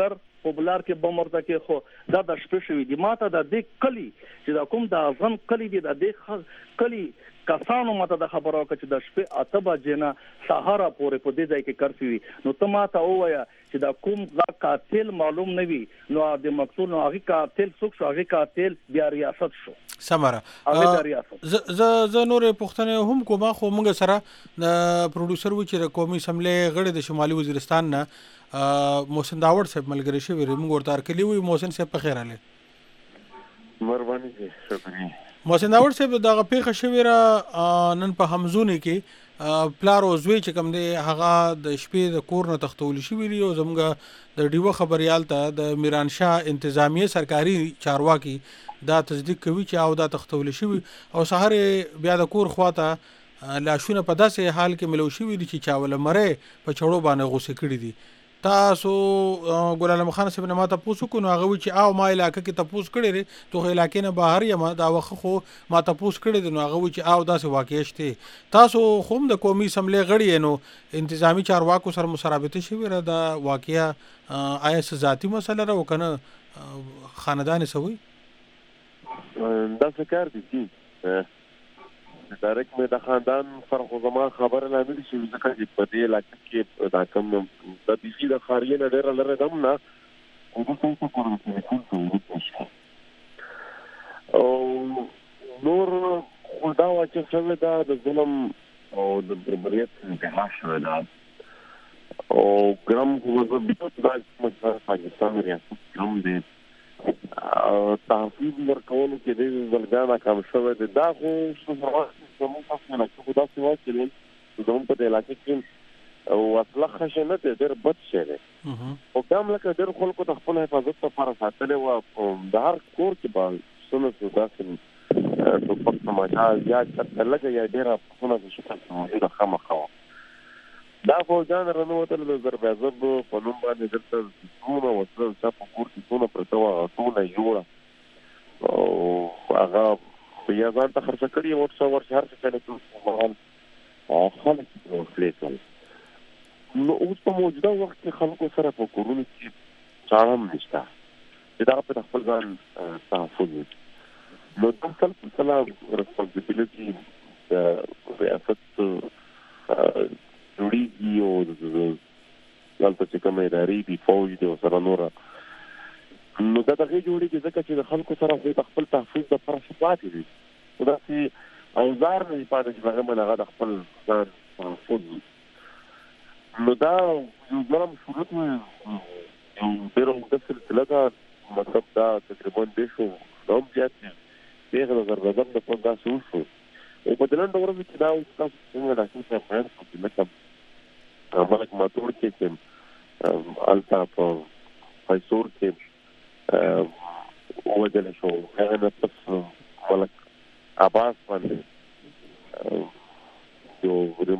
په بلار کې بم ورته کې خو دا د شپې شوی دی ماته د دې کلی چې دا کوم د اعظم کلی دی د دې کلی کسانو ماته د خبرو کې چې د شپې 8 بجې نه سهار پورې په دې ځای کې کرفیو وي نو ته ماته ووایه چې دا کوم قاتل معلوم نه وي نو د مقتول نو هغه قاتل څوک شو هغه قاتل بیا ریاست شو سمره زه نور پښتنه هم کومه خو موږ سره د پروډوسر و چې د قومي اسمبلی غړي د شمالي وزیرستان نه محسن داوړ صاحب ملګری شوی موږ ورته ارکلی وي محسن صاحب په خیر اله مهرباني شکریہ محسن داوړ صاحب دغه پیښه شوی را نن په همزونه کې پلار او زوی چې کوم دی هغه د شپې د کور نه تختول شوی دی او زموږ د ډیوه خبريال ته د میران شاه انتظامیه سرکاري چارواکي دا تصدیق کوي چې او دا تختول شوی او سحر بیا د کور خواته لاشونه په داسې حال کې ملو شوی دي چې چاول مره په چړو باندې غوسه کړی دي تاسو ګل علم خان صاحب نه ماته پوښتنه کو نو هغه چې او ما علاقې کې تاسو کړی لري ته علاقې نه بهر یم دا وخت خو ما تاسو کړی دی نو هغه چې او داسې واقع شته تاسو خوم د قومي اسمبلی غړي نو انتظامی چارواکو سره مسرابطه شوی را دا واقعیا آیا ذاتی مسله را وکنه خاندان سوي دا څه کار دي چې ډایرکټ مې د خاندان فرق زما خبره نه ملي شي ځکه چې په دې علاقې کې دا کوم د دې د خاریه نه ډېر لره دم نه او د څه په کومه کې او نور خدا واچ څه دا د ظلم او د بربریت انتها شوه دا او ګرام کومه د پاکستان ریاست کوم دی تحفیظ ورکولو کې د زلګانا کم شوه دا خو زموږ تاسو نه چې دا څه وایي چې زموږ په علاقې کې او اصله خشنه ده ډېر بد شي ده او کوم لکه ډېر خلکو د خپل حفاظت لپاره ساتلې و د هر کور کې به څونه داسې ټوپک سماجا یا لکه یا ډېر څونه شکل موجوده خامخا دا فوجان رنوتل د زربازب په نوم باندې دلته څونه وسل چې په کور کې څونه پرتوا ټول یو او هغه بیا ځان ته خرڅ کړی او څو ورځې هر څه کله څه خلک نو فلیکل نو اوس په موجوده وخت کې خلکو سره په کورونو کې چارم نشته دا په خپل ځان تحفظ نو د خپل ریسپانسیبিলিټي د ریاست جوړیږي او دلته چې کومه ادارې دي فوج دي او سره نور نو دا دغه جوړیږي ځکه چې د خلکو سره خپل تحفظ د پرشپات دي دا چې اوزار نه پاتې چې هغه منغه د خپل ځان تحفظ نو دا یو ګرام شروط مې یو ډېر د سلسله دا مطلب دا تقریبا د شو نوم زیاتې پیغه د زربازم د په داسې وشو او په دلند ورځ کې دا اوس تاسو څنګه راځي چې په هر څه کې مطلب ملک ماتور کې التا په فیصور کې وځل شو هغه د ملک عباس باندې یو د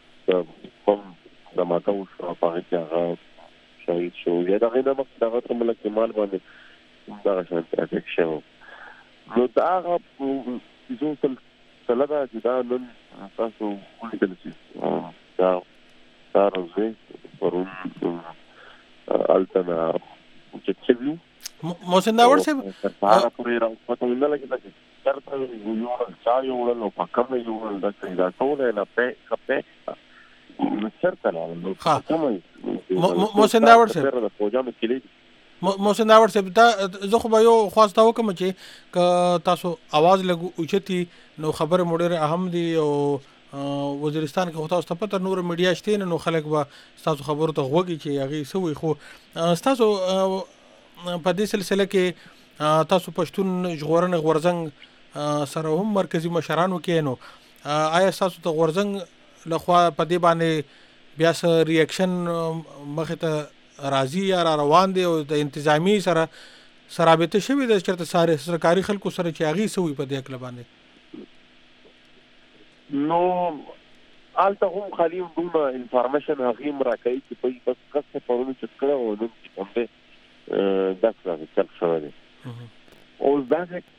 ماته شو په هغه کې هغه شهید شو یا دا غینه مخ دا ته ملک مال باندې دا شانت اتک شو نو دا هغه زو سلطه چې دا نن تاسو ولیدل چې دا راځي پرون التنا چې محسن داوړ صاحب سره پورې راځي نه لګي چې ترته یو چا یو له پکم یو دا ټول نه په چرته نو محسن داوړ صاحب محسن داوړ صاحب دا زه خو به یو خواسته وکم چې تاسو आवाज لګو اوچتي نو خبر مډر اهم دي او وزیرستان کې تاسو ته پته نور میډیا شته نو خلک به تاسو خبرو ته غوږی چې هغه سوي خو تاسو په دې سلسله کې تاسو پښتون ژغورنه غورزنګ سره هم مرکزی مشرانو کې نو آیا تاسو ته غورزنګ لخوا په دې باندې بیا سره ریاکشن مخه ته راضی یا روان دي او د انتظامی سره رابطه شوی د چرته ساره سرکاري خلکو سره چې هغه سوي په دې اکل باندې نو آلته هم خالی دومره انفارمیشن هغه مراکای چې په بس کسه پرونه چې کړه او نو کوم دې داسې څه شوی دی او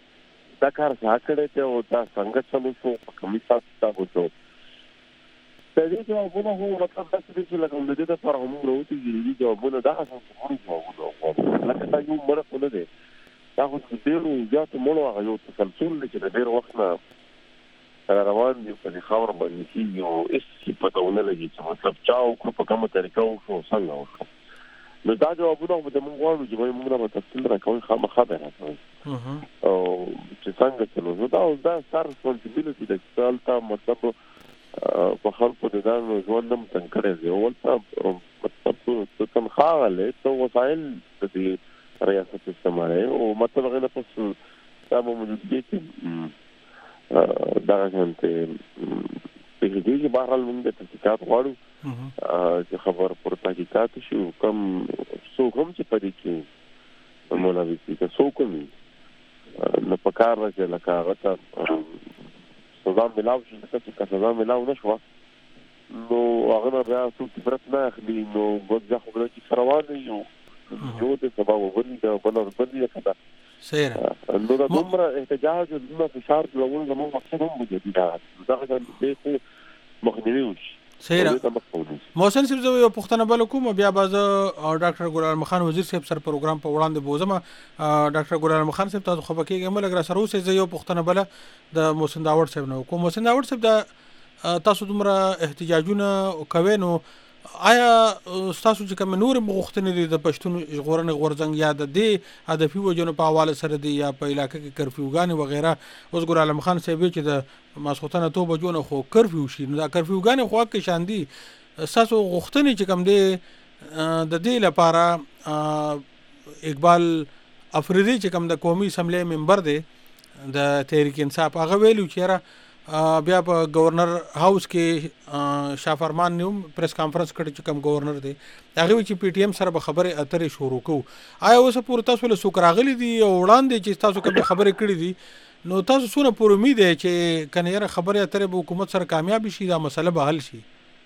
دا کار څنګه کړی ته او دا څنګه چلو شو په کومي تاسو تاسو د دې جوابونه هو مطلب داسې دی چې لکه د دې دپاره هموږ راوتېږي د دې جوابونه دغه څه جوابونه وغواړو لکه دا یو مړه خو نه دی دا خو د ډېرو زیاتو مړو هغه یو تسلسل دی چې د ډېر وخت نه روان دي په دې خاوره باندې کېږي او هېڅ پته ونه لګي چې مطلب چا وکړو په کومه طریقه وکړو څنګه وکړو نو دا جوابونه خو به موږ غواړو چې موږ نه به تفصیل راکوئ خامخا به راکوئ او چې څنګه چلو نو دا اوس دا ستا ریسپانسیبیلټي ده چې هلته مطلب په خلکو د ځان ژوند هم تنګ کړی دی ولته مطلب ته تنخوا غلې ته وسایل د دې ریاست استعمالوي او مطلب هغې نه پس دا به موجودګي کې دغه شانتې پېښېږي چې بهرحال موږ د تحقیقات غواړو چې خبر پر تحقیقات شي کم څوک هم چې په دې کې ملوث دي که څوک هم وي نو په کار ده چې لکه هغه ته سزا ملاو شي لکه چې سزا ملاو نه شوه نو هغه نه بیا څوک عبرت نه اخلي نو ګوډ خو بله کیسه روانه وي یو د سبا وبلي ده بله وربلي ده که ده نو دا دومره احتجاج او دومره فشار جوړول زموږ مقصد هم وجودي دغه شان دی خو مخنیوي وشي محسن صاحب زه یو پوښتنه بل کوم بیا به زه ډاکټر ګل عالم خان وزیر صاحب سره پروګرام په وړاندې بوزم ډاکټر ګل عالم خان صاحب تاسو خو به کېږئ ملګ را سره اوسئ زه یو پوښتنه بله د محسن داوړ صاحب نه وکړم محسن داوړ صاحب دا تاسو دومره احتجاجونه کوئ نو آیا ستاسو چې کوم نور غوښتنې دي د پښتون ژغورنې غورځنګ یا د دې هدفي وجونو په حواله سره دي یا په علاقه کې کرفیوګانې وغیره اوس ګل عالم خان صاحب چې د ماسخوتنه 2 بجو نه خو کرفیو شي نو دا کرفیوګانې خو کې شان دي ستاسو غوښتنې چې کوم دي د دې لپاره اقبال افریدي چې کوم د قومي اسمبلی ممبر دی د تحریک انصاف هغه ویلو چې بیا په گورنر هاوس کې شافرمان نیوم پریس کانفرنس کړي چې کوم گورنر دی هغه چې پی ټی ایم سره به خبره اترې شروع کوو آیا اوس پورې تاسو له څوک راغلي دي او وړاندې چې تاسو کوم خبرې کړې دي نو تاسو څونه پوره امید دی چې کنه یاره خبره اترې به حکومت سره کامیاب شي دا مسله به حل شي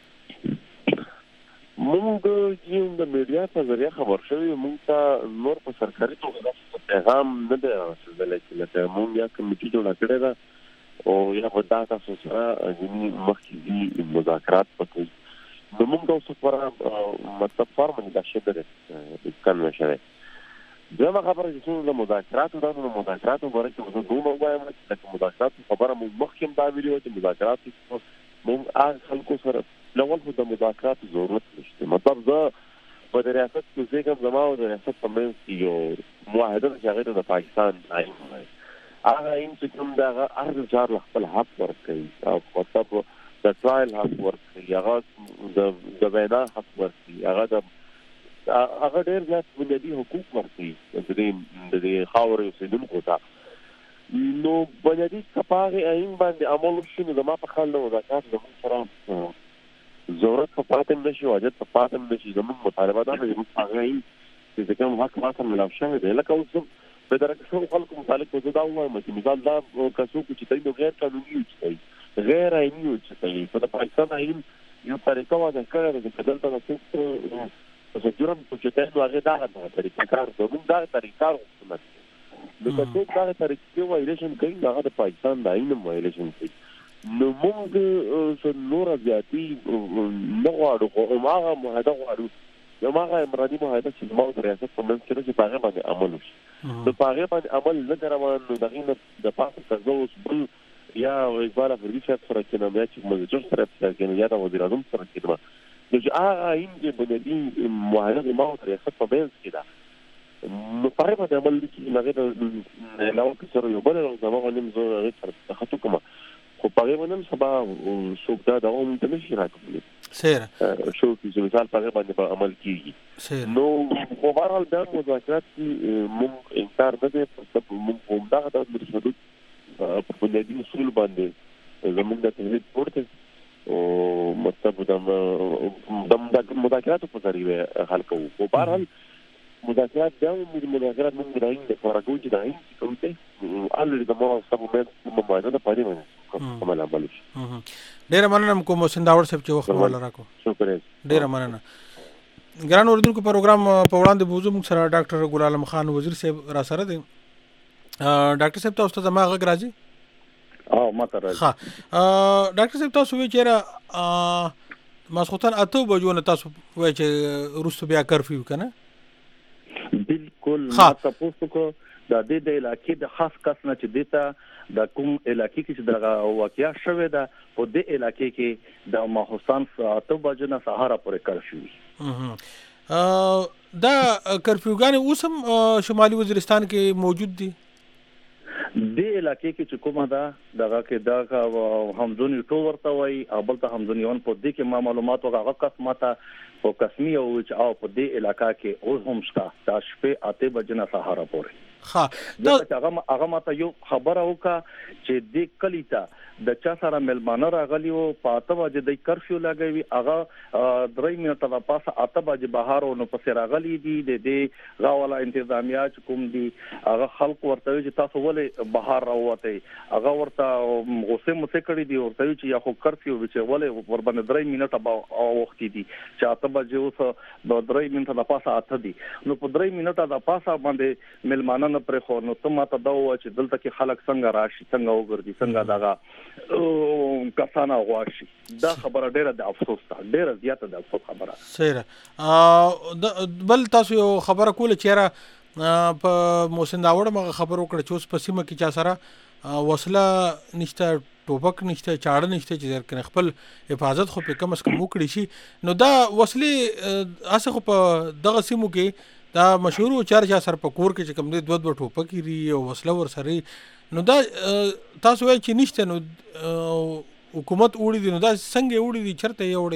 مونږ چې د میډیا په ذریعہ خبر شوی مونږ ته نور په سرکاري توګه پیغام نه دی رسېدلی چې لکه مونږ یا کمیټي جوړه کړې ده او یا په دا تاسو سره ځینې مخکې دي مذاکرات وکړي نو موږ اوس لپاره مطلب فارملي دا شی دی اسکان نه شوی دویمه خبره چې څومره د مذاکراتو دا نو مذاکراتو باره کې زه دومره ووایم چې لکه مذاکراتو خبره موږ مخکې هم دا ویلي وه چې مذاکراتو موږ هغه خلکو سره لول خو د مذاکراتو ضرورت نشته مطلب زه په د ریاست کې اوسېږم زما او د ریاست په منځ کې یو معاهده ده چې هغې ته د پاکستان آئین وایي هغه آئین چې کوم دی هغه هر چار له خپل حق ورکوي او مطلب د ټرایل حق ورکوي هغه د وینا حق ورکوي هغه ډېر زیات بنیادي حقوق ورکوي د دې خاورې اوسېدونکو ته نو بنیادي که په هغې آئین باندې عمل وشي نو زما په خیال د مذاکرات زموږ سره ضرورت په پاتم نشي واجب په پاتم نشي زموږ مطالبه دا ده چې هغه آئین چې کوم حق ماته ملاو شوی دی لکه اوس په درکه شو خلکو متعلق زه دا وایم چې مثال دا کسو چې دوی غیر قانوني وي غیر آئیني وي په د پاکستان آئین یو طریقه واده کړی ده چې دلته د څوک جرم پوښتنه نو هغه دا طریقه کار زموږ دا طریقه حکومت نو که څوک دا طریقې وایلیشن کوي هغه د پاکستان د آئین وایلیشن کوي نو موږ نور زیاتی نه غواړو خو هغه معاهده غواړو یو هغه امراني معاهده چې زما د ریاست په منځ کې ده چې په هغې باندې عمل وشي نو په هغې باندې عمل نه دی روان نو د هغې نه د پاسه که زه اوس بل یا اقبال افریدي صاحب سره کېنم یا چیف مزیجر سره کېنم یا د وزیر اعظم سره کېنم نو چې هغه آئین چې بنیادي معاهده زما او د ریاست په منځ کې ده نو په هغې باندې عمل وکړي نو هغې ته علاوه که سره یو بل زما غواړم زه هغې سره دخت وکړم خو په هغې باندې هم سبا څوک دا دغه موږ ته نه شي راکولی شو چې مثال په هغې باندې به عمل کېږي نو خو بهرحال بیا مذاکرات کې موږ انکار نه دی موږ په همدغه ډول د تشدد په بنیادي اصول باندې زموږ د تحلیل پورته او مطلب د مذاکراتو په ذریعه حل کوو خو بهرحال مذاکرات بیا هم مذاکرات موږ د آئین دپاره کوو چې د آئین چې کوم دی الرېډي زما او ستا په منځ کومه معاهده ده په هغې باندې عمل عمل شي ډېره مننه کوم محسن داوړ صاحب چې وخت مو ولا راکو ډېره مننه ګران اوریدونکو پروګرام په وړاندې بوزو موږ سره ډاکټر ګل عالم خان وزیر صاحب را سره دی ډاکټر صاحب تاسو ته زما غږ راځي او ماته راځي. ها ډاکټر صاحب تاسو وی چیرې ماسخوتن اته بجو نه تاسو وای چې روسو بیا کرفیو کنه بالکل ما تاسو کو د دې علاقې د خاص کس نه چې دیتا د کوم علاقې کې چې د واقعیا شوه ده په دې علاقې کې د ماخوستان اته بجو نه سهار پورې کرفیو دا کرفیوګان اوسم شمالي وزیرستان کې موجود دي د علاقې کې چې کومه ده دغه کې دا همزونی ټو ورته وای او بل ته همزونی ون په دې کې معلومات هغه قسمه او قسمی او چې او په دې علاقې کې اوس هم شته د شپې اته بجې نه سهار پورې. ها هغه ماته یو خبره وکړه چې د کلی ته د چا سره ملمانه راغلی او په اته بجې د کرفیو لګوي هغه 3 منټه د پاسه اته بجې بهار او نو پسې راغلی دي د دې غاوله انتظامیه چې کوم دي هغه خلق ورته چې تاسو ولې بهار راوته هغه ورته غوسه مڅ کړی دي ورته چې یا خو کرفیو چې ولې ور باندې 3 منټه وخت دي چې اته بجې اوس د 3 منټه د پاسه اته دي نو په 3 منټه د پاسه باندې ملمانه نه پرې خو نو ته ماته دا و چې دلته کې خلک څنګه راشي څنګه وګرځي څنګه دغه کسانه غواړي دا خبره ډیره د افسوس ده ډیره زیاته د افسوس خبره سره بل تاسو یو خبره کوله چیرې په موسن داوړ مغه خبر وکړه چې اوس په سیمه کې چا سره وسله نشته ټوپک نشته چاړه نشته چې ځکه خپل حفاظت خو په کم اس کم وکړي شي نو دا وسلې اسه خو په دغه سیمو کې دا مشهور چارچا سر په کور کې چې کوم دې دوه ټوپک لري او وسله ور سره نو دا تاسو وایي چې نشته نو حکومت وړي دي نو دا څنګه وړي دي چرته یې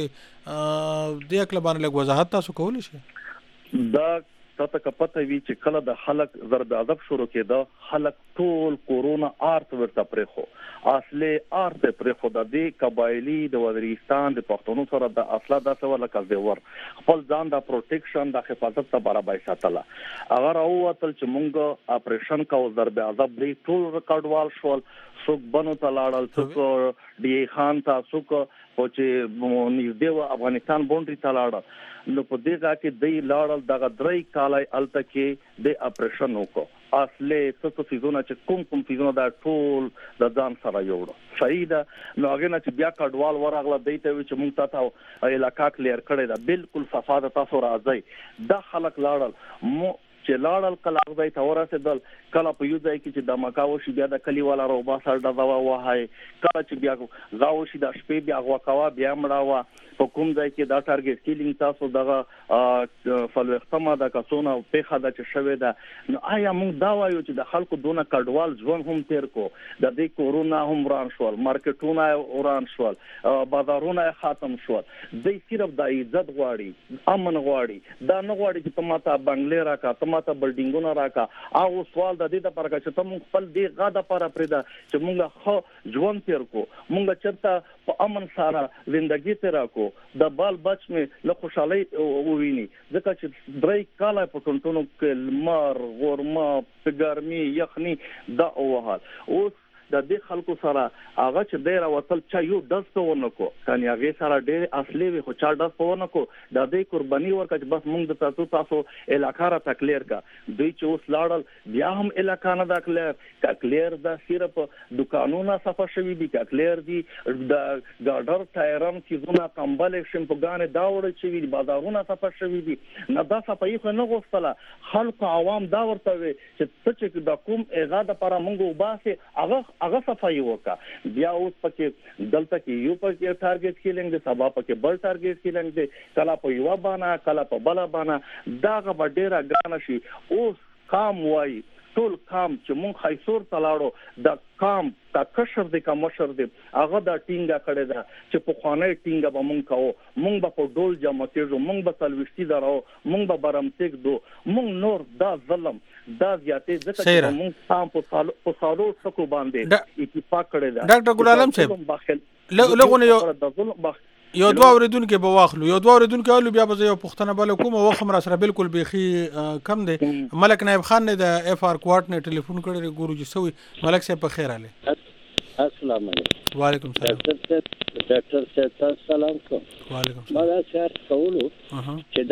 وړي د اکل باندې لږ وضاحت تاسو کولای شئ دا تاسو کپته وی چې کله د خلک زرد ادب شروع کېده خلک ټول کورونا آرت ورته پرخو اصله آرت پرخو د دې قبایلی د وزیرستان د پښتونو سره د اصله د څور لکه زور خپل ځان د پروټیکشن د حفاظت ته برابر ساتله اگر او وتل چې مونږ اپریشن کاو ضرب ادب دی ټول ریکارډوال شول څوک بنو ته لاړل څوک ډي خان ته څوک او چې نږدې افغانستان بونډري ته لاړل نو په دې ځکه چې دی لاړل دغه درې کالای الته کې د اپریشن وکړو اصله څه فیزونه چې کوم فیزونه دا ټول د ځان سره یوړو صحیح ده نو هغه نه چې بیا کډوال ورغله دیته چې مونږ ته علاقہ کلیر کړی دا بالکل صفاده تاسو راځي دا خلک لاړل چې لاړل کله ځای ته ورسېدل کله په یو ځای کې چې د مکاو شي بیا د کلی والا روبا سره د دوا وهای کله چې بیا غاو شي د شپې بیا غوکوا بیا مړاوه په کوم ځای کې دا ټارګټ کیلینګ تاسو دغه فلوختما د کسونه په خاطر چې شوه ده نو آیا موږ دا وایو چې د خلکو دونه کډوال ژوند هم تیر کو د دې کورونا هم وران شول مارکیټونه وران شول بازارونه ختم شول د صرف د عزت غواړي امن غواړي دا نه غواړي چې تماته بنگلې راکا ماته بلډینګونه راکا او سوال د دې لپاره چې تم خپل دی غاده پر پردا چې مونږه خو ژوند تیر کو مونږه چرته په امن سره ژوندۍ تیر کو د بال بچ مې له خوشحالي وویني ځکه چې درې کاله په ټونټونو کې مار غورما په ګرمي یخني دا اوهال اوس د دې خلکو سره هغه چې ډیر وصل چا یو دست ونکو کني هغه سره ډیر اصلي وي خو چا دست ونکو د دې قرباني ورکړ بس موږ د تاسو علاقہ را تکلیر کا دوی چې اوس لاړل بیا هم علاقہ نه د کلیر د صرف دکانونه صفه شوی دي کلیر دي د ګاډر ټایرم چیزونه کمبل شمپوګان دا وړي چې دي بازارونه صفه شوی دي نه دا صفایي خو نه غوښتله خلک عوام دا ورته وي چې د کوم اغاده پر موږ وباسه هغه صفایي وکا بیا اوس پکې دلته کې یو پکې ټارګټ کیلینګ د سبا پکې بل ټارګټ کیلینګ د کلا په یو باندې کلا په بل باندې دا غ ډیره ګران شي اوس کام وای ټول کام چې مونږ خیسور تلاړو د کام تا کشر د کمشر د هغه د ټینګه کړه دا چې په خانه ټینګه به مونږ کوو مونږ به په ډول جمع کېږو مونږ به تلوشتي درو مونږ به برمتک دو مونږ نور دا ظلم دا زیاتې ځکه چې مونږ تام په سالو څکو باندې اتفاق کړی دا ډاکټر ګل عالم صاحب لغونه یو دوه اوریدونکو به واخلو یو دوه اوریدونکو له بیا به یو پښتنه بل کومه وخت را سره بالکل بيخي کم دی ملک نائب خان نه د اف ار کوارټ نه ټلیفون کړی ګوروجي سوی ملک صاحب په خیر اله السلام علیکم وعلیکم السلام ډاکټر صاحب سلام کوم وعلیکم السلام ما شهر کولو چې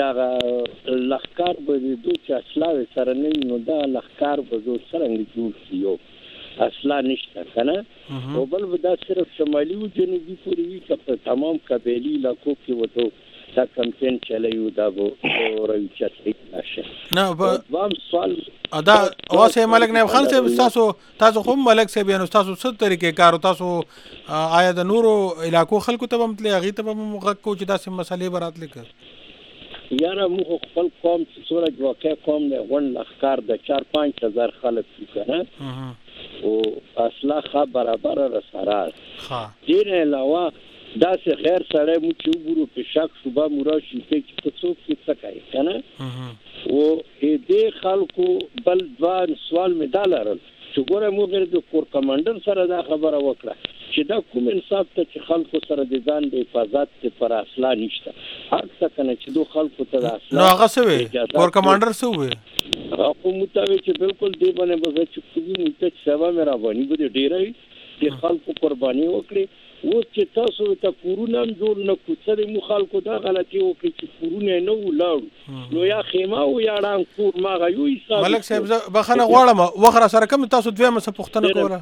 دا لخر به د دوه اسلاوي سره نه نو دا لخر به زو څنګه جوړ شي اصلا نشته کنه او بل دا صرف شمالي او جنوبي پورې وي چې تمام قبایلی علاقو کې وته دا کمپین چلایو دا وو راوچتې نشه نه وام سوال ادا اوسه ملک نایب خان صاحب تاسو خو ملک صاحب یې نو تاسو څه طریقې کارو تاسو آیا د نورو علاقو خلکو ته هم تلې هغه ته هم غږ کو چې داسې مسلې برات لیکل یاره موږ خپل قوم چې څوره واقع قوم نه غون لخر د 4-5 هزار خلک کنه او اصلا برابر را سره ها دین علاوه دا سه خیر سره مو چې وګورو په شک صبح مراشي چې څوک څه کوي کنه او دې خلکو بل ځوان سوال مې دالرل چې ګوره موږ د کور کمانډر سره دا خبره وکړه چې دا کوم انصاف ته چې خلکو سره د ځان د حفاظت پر اصلا نشته هر څه کنه چې دوه خلکو ته اصلا نو هغه څه وي کور کمانډر څه وي هغه متوي چې بالکل دی باندې به چې کومه مت سبا مې راوړي به ډیره چې خلکو قرباني وکړي و چې تاسو ته کورونه جوړ نه کوڅه مو خلکو دا غلطي وکړي چې کورونه نه ولاړ نو یا خیمه او یا ران کور ما غيو حساب ملک صاحب بخنه غواړم وخره سره کوم تاسو دویمه څه پوښتنه کوله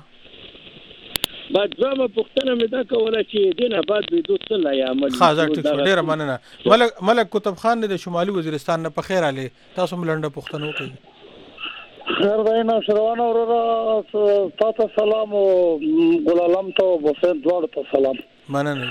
بعد زما پوښتنه مې دا کوله چې دینه بعد به دوه څه لا عمل خاصه ډیره مننه ملک کتب خان د شمالي وزیرستان نه په خیر علي تاسو ملنډه پوښتنه وکړئ خیر داینا شروانه اورا تاسو سلام او ګل عالم ته بوسه دوړ ته سلام مننه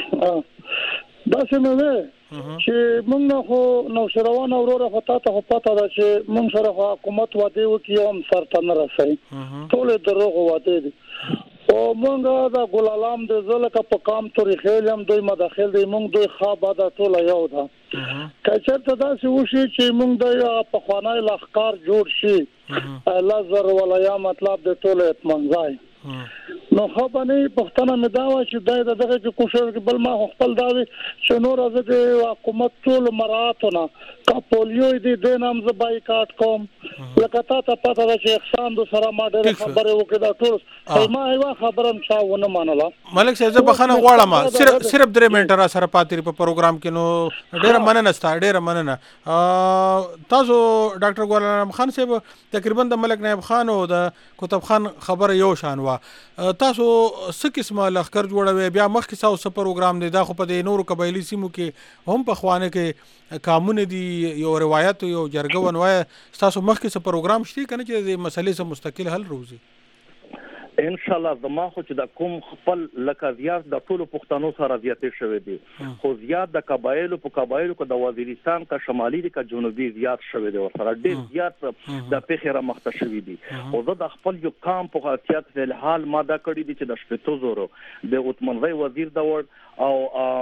دا څنګه چې موږ خو نو شروانه اورا خو تاسو پته ده چې موږ سره حکومت وادي وکي هم سرته نه رسي ټول دروغ وادي دي او موږ دا ګل عالم د زلک په کام تورې خېلم دوی مداخل دی موږ دوی خابه دا ټول یو ده کچته دا چې وشي چې موږ د په خوانای لخکار جوړ شي لزر ولایا مطلب د ټول اطمینان ځای نو خو باندې پښتنه مې دا و چې دغه کې کوشش بل ما خپل داوي چې نور ازګه حکومت ټول مراتونه کا پولیو دې د نام ز بایکاټ کوم لکه تاسو پته ده چې احسان د سره ما ډېر خبره وکړه دا ټول ما یو خبرم چاونه منله ملک صاحب بخنه غواړم صرف 3 منټه را سره پاتې په پروګرام کې نو ډېر مننه تاسو ډاکټر ګل عالم خان صاحب تقریبا د ملک نایب خان او د کتب خان خبره یو شان وا تاسو څه قسمه لخر جوړوي بیا مخکې تاسو پروګرام دی دا خو په نورو قبایلی سیمو کې هم په خوانه کې قانون دي یو روایت یو جرګه ونوای تاسو مخکې څه پروګرام شته کنه چې د مسلې سره مستقل حل روزي ان شاء الله زما خو چې د کوم خپل لکه زیات د ټولو پښتنو سره زیاتې شوې دي خو زیات د قبایلو کو د وزیرستان کا شمالي کا جنوبي زیات شوې دي او سره ډېر زیات د پیخره مخته شوې دي او زه د خپل یو کام په خاطر په حال ماده کړی دي چې د شپږ زورو د عثمانزی وزیر د ور او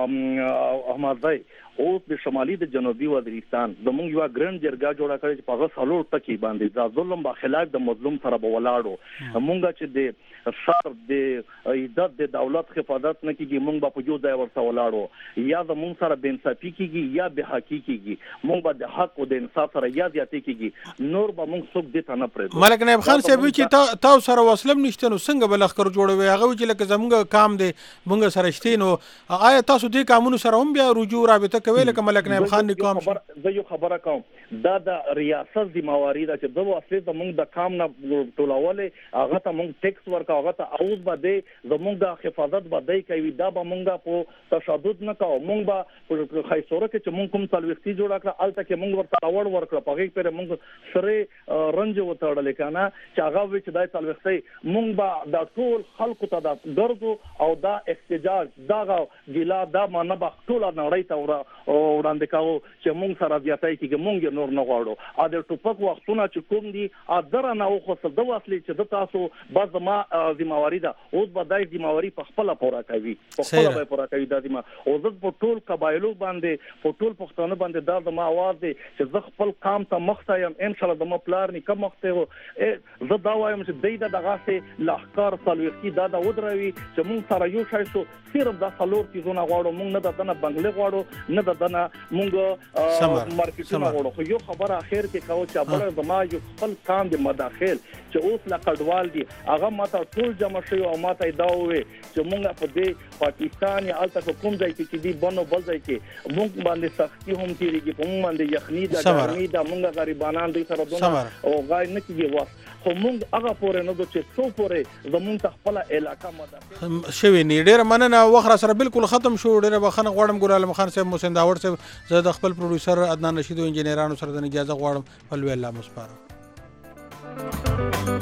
احمدزی او د شمالي د جنوبي وزیرستان زموږ یو ګرند جرګه جوړه کړې چې په غوښلو ټکی باندې د ظلم په خلاف د مظلوم سره بولاړو مونږ چې د سر د عزت د دولت حفاظت نه کیږي مونږ په یو ځای ورته ولاړو یا زموږ سره د انصافي کیږي یا به حقیقي کیږي مونږ به د حق او د انصاف سره یا زیاتې کیږي نور به مونږ څوک دې ته نه پرېږدو ملک نایب خان صاحب چې تاسو سره وسلم نشته نو څنګه بل اخر جوړوي هغه چې لکه زموږ کام دی مونږ سره شته نو آیا تاسو دې کامونو سره هم بیا رجوع رابطه کوي لکه ملک نایب خان نکام زه یو خبره کوم دا د ریاست دی موارد چې دوه اصلي زموږ د کام نه ټولولې هغه ته مونږ ټیکس ورکا هغه ته اوس باندې زموږ د حفاظت باندې کوي دا به مونږ په تشدد نه کوو مونږ به خیسوره کې چې مونږ کوم تلويختي جوړ کړ الته کې مونږ ورته اول ورکړ په هغه پر مونږ سره رنج وتړل کنه چې هغه وچ دای تلويختي مونږ به د ټول خلکو ته د ګرځو او دا احتجاج دا ګلا دا منه به ټول نړۍ ته وړاندې کاوه چې مونږ سره زیاتای کېږي مونږ نور نه غواړو ا د ټوپک وختونه چې کوم دي ا دره نه خو څه د اصلي چې د تاسو بعض ما ذمہواری ده اوس به دای ذمہواری په خپل پوره کوي په خپل به پوره کوي د ذمہ او زه په ټول قبایلو باندې په ټول پښتون باندې دا زما आवाज دی چې زه خپل کام ته مخته یم ان شاء الله د مپلار نه کم مخته زه دا وایم چې دای دغه سه لخر تلويختي دا ودروي چې مونږ سره یو شای شو صرف دا څلور چیزونه غواړو مونږ نه دنه بنگله غواړو نه دنه مونږ مارکیټونه غواړو خو یو خبره اخر کې کوم چې ابره زما یو خپل کام د مداخل چې اوس لا کډوال دي هغه ماته ټول جمع شوی او ماته دا وې چې مونږ په دې پاکستان یا الته کوم ځای کې دي بنو بل ځای کې مونږ باندې سختي هم کیږي په مونږ باندې یخني دا ګرمي دا مونږ غریبانان دي سره دونه او غای نه کیږي خو موږ هغه پورې نه چې څو پورې زموږ ته خپل علاقه مده شوی نه. ډیره مننه، وخت را سره بالکل ختم شو. ډیره بخښنه غواړم ګل عالم خان صاحب، محسن داور صاحب، زه د خپل پروډوسر عدنان رشید او انجینرانو سره د اجازه غواړم. په لوی الله مسپاره.